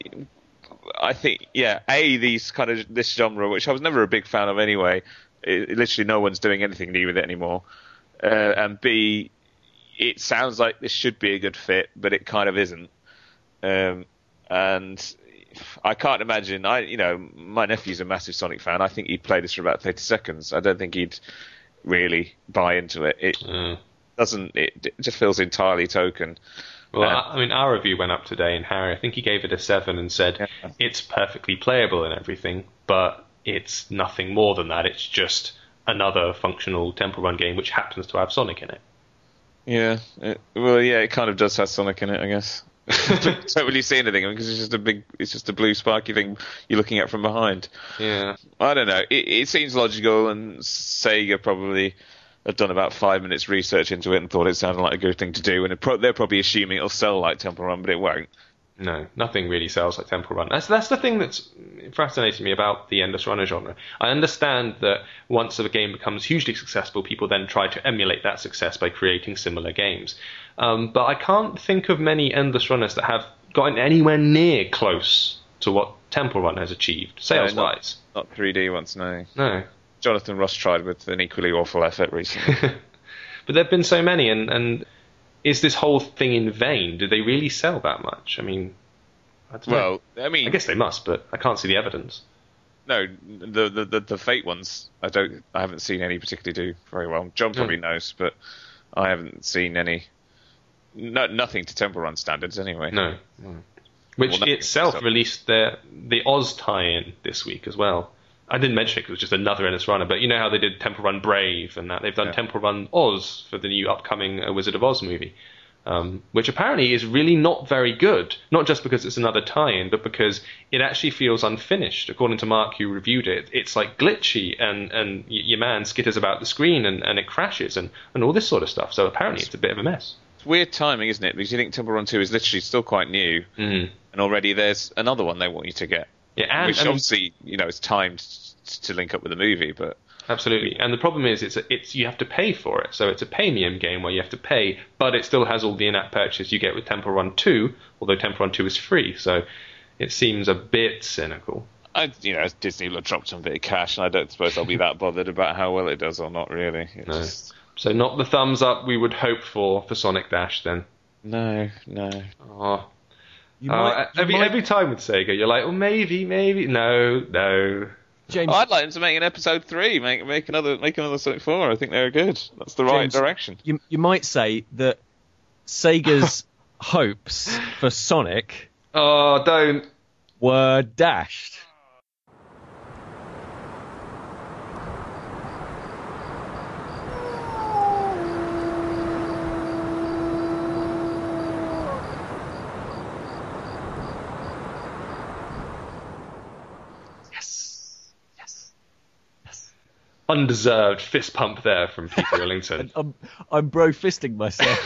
Speaker 3: I think yeah. A these kind of this genre, which I was never a big fan of anyway. It, literally, no one's doing anything new with it anymore. Uh, and B, it sounds like this should be a good fit, but it kind of isn't. Um, and I can't imagine. I, you know, my nephew's a massive Sonic fan. I think he'd play this for about thirty seconds. I don't think he'd really buy into it. It
Speaker 2: Mm.
Speaker 3: doesn't. It, it just feels entirely token.
Speaker 2: Well,
Speaker 3: Uh,
Speaker 2: I I mean, our review went up today, and Harry, I think he gave it a seven and said
Speaker 3: Yeah.
Speaker 2: it's perfectly playable and everything, but it's nothing more than that. It's just another functional Temple Run game which happens to have Sonic in it.
Speaker 3: Yeah, it, well, yeah, it kind of does have Sonic in it, I guess. Don't really see anything because it's just a big, it's just a blue spiky thing you're looking at from behind.
Speaker 2: Yeah,
Speaker 3: I don't know. It, it seems logical, and Sega probably have done about five minutes research into it and thought it sounded like a good thing to do. And it pro- they're probably assuming it'll sell like Temple Run, but it won't.
Speaker 2: no, nothing really sells like Temple Run. That's that's the thing that's fascinating me about the endless runner genre. I understand that once a game becomes hugely successful, people then try to emulate that success by creating similar games. Um, but I can't think of many endless runners that have gotten anywhere near close to what Temple Run has achieved, sales-wise.
Speaker 3: No, not, not three D ones, no.
Speaker 2: No.
Speaker 3: Jonathan Ross tried with an equally awful effort recently.
Speaker 2: But there have been so many, and, and is this whole thing in vain? Did they really sell that much? I mean, I don't know.
Speaker 3: Well, I mean,
Speaker 2: I guess they must, but I can't see the evidence.
Speaker 3: No, the, the the the Fate ones, I don't, I haven't seen any particularly do very well. John probably
Speaker 2: Hmm.
Speaker 3: knows, but I haven't seen any. No, nothing to Temple Run standards, anyway.
Speaker 2: No. no. Which
Speaker 3: Well, nothing
Speaker 2: itself
Speaker 3: was up.
Speaker 2: released their the Oz tie-in this week as well. I didn't mention it because it was just another endless runner, but you know how they did Temple Run Brave and that they've done
Speaker 3: Yeah.
Speaker 2: Temple Run Oz for the new upcoming uh, Wizard of Oz movie, um, which apparently is really not very good. Not just because it's another tie-in, but because it actually feels unfinished. According to Mark, who reviewed it, it's like glitchy and and y- your man skitters about the screen and, and it crashes and, and all this sort of stuff. So apparently it's a bit of a mess.
Speaker 3: It's weird timing, isn't it? Because you think Temple Run two is literally still quite new,
Speaker 2: Mm.
Speaker 3: and already there's another one they want you to get,
Speaker 2: Yeah, and,
Speaker 3: which
Speaker 2: and
Speaker 3: obviously you know is timed to link up with the movie, but
Speaker 2: Absolutely, and the problem is it's a, it's you have to pay for it, so it's a premium game where you have to pay, but it still has all the in-app purchase you get with Temple Run two, although Temple Run two is free, so it seems a bit cynical.
Speaker 3: I, you know, Disney will have dropped some bit of cash, and I don't suppose I'll be that bothered about how well it does or not. Really, it's
Speaker 2: No.
Speaker 3: just-
Speaker 2: So not the thumbs up we would hope for for Sonic Dash then.
Speaker 3: no, no.
Speaker 2: Oh.
Speaker 1: You
Speaker 2: Uh,
Speaker 1: might, you
Speaker 2: every
Speaker 1: might-
Speaker 2: every time with Sega, you're like, well, maybe, maybe, no, no.
Speaker 1: James,
Speaker 3: Oh, I'd like them to make an episode three, make make another make another Sonic four. I think they're good. That's the right
Speaker 1: James,
Speaker 3: direction.
Speaker 1: you, you might say that Sega's hopes for Sonic
Speaker 2: Oh, don't.
Speaker 1: were dashed.
Speaker 2: Undeserved fist pump there from Peter Illington.
Speaker 1: I'm, I'm bro-fisting myself.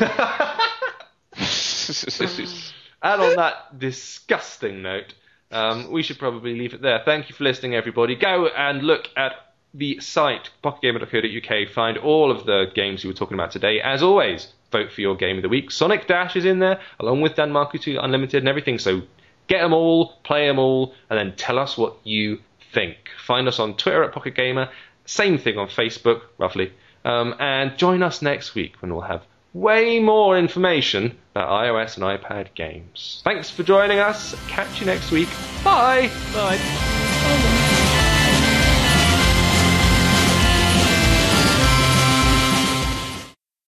Speaker 2: And on that disgusting note, um, we should probably leave it there. Thank you for listening, everybody. Go and look at the site, pocket gamer dot co dot uk. Find all of the games we were talking about today. As always, vote for your game of the week. Sonic Dash is in there, along with Danmaku two Unlimited and everything. So get them all, play them all, and then tell us what you think. Find us on Twitter at Pocket Gamer. Same thing on Facebook, roughly. Um, and join us next week when we'll have way more information about iOS and iPad games. Thanks for joining us. Catch you next week. Bye.
Speaker 1: Bye.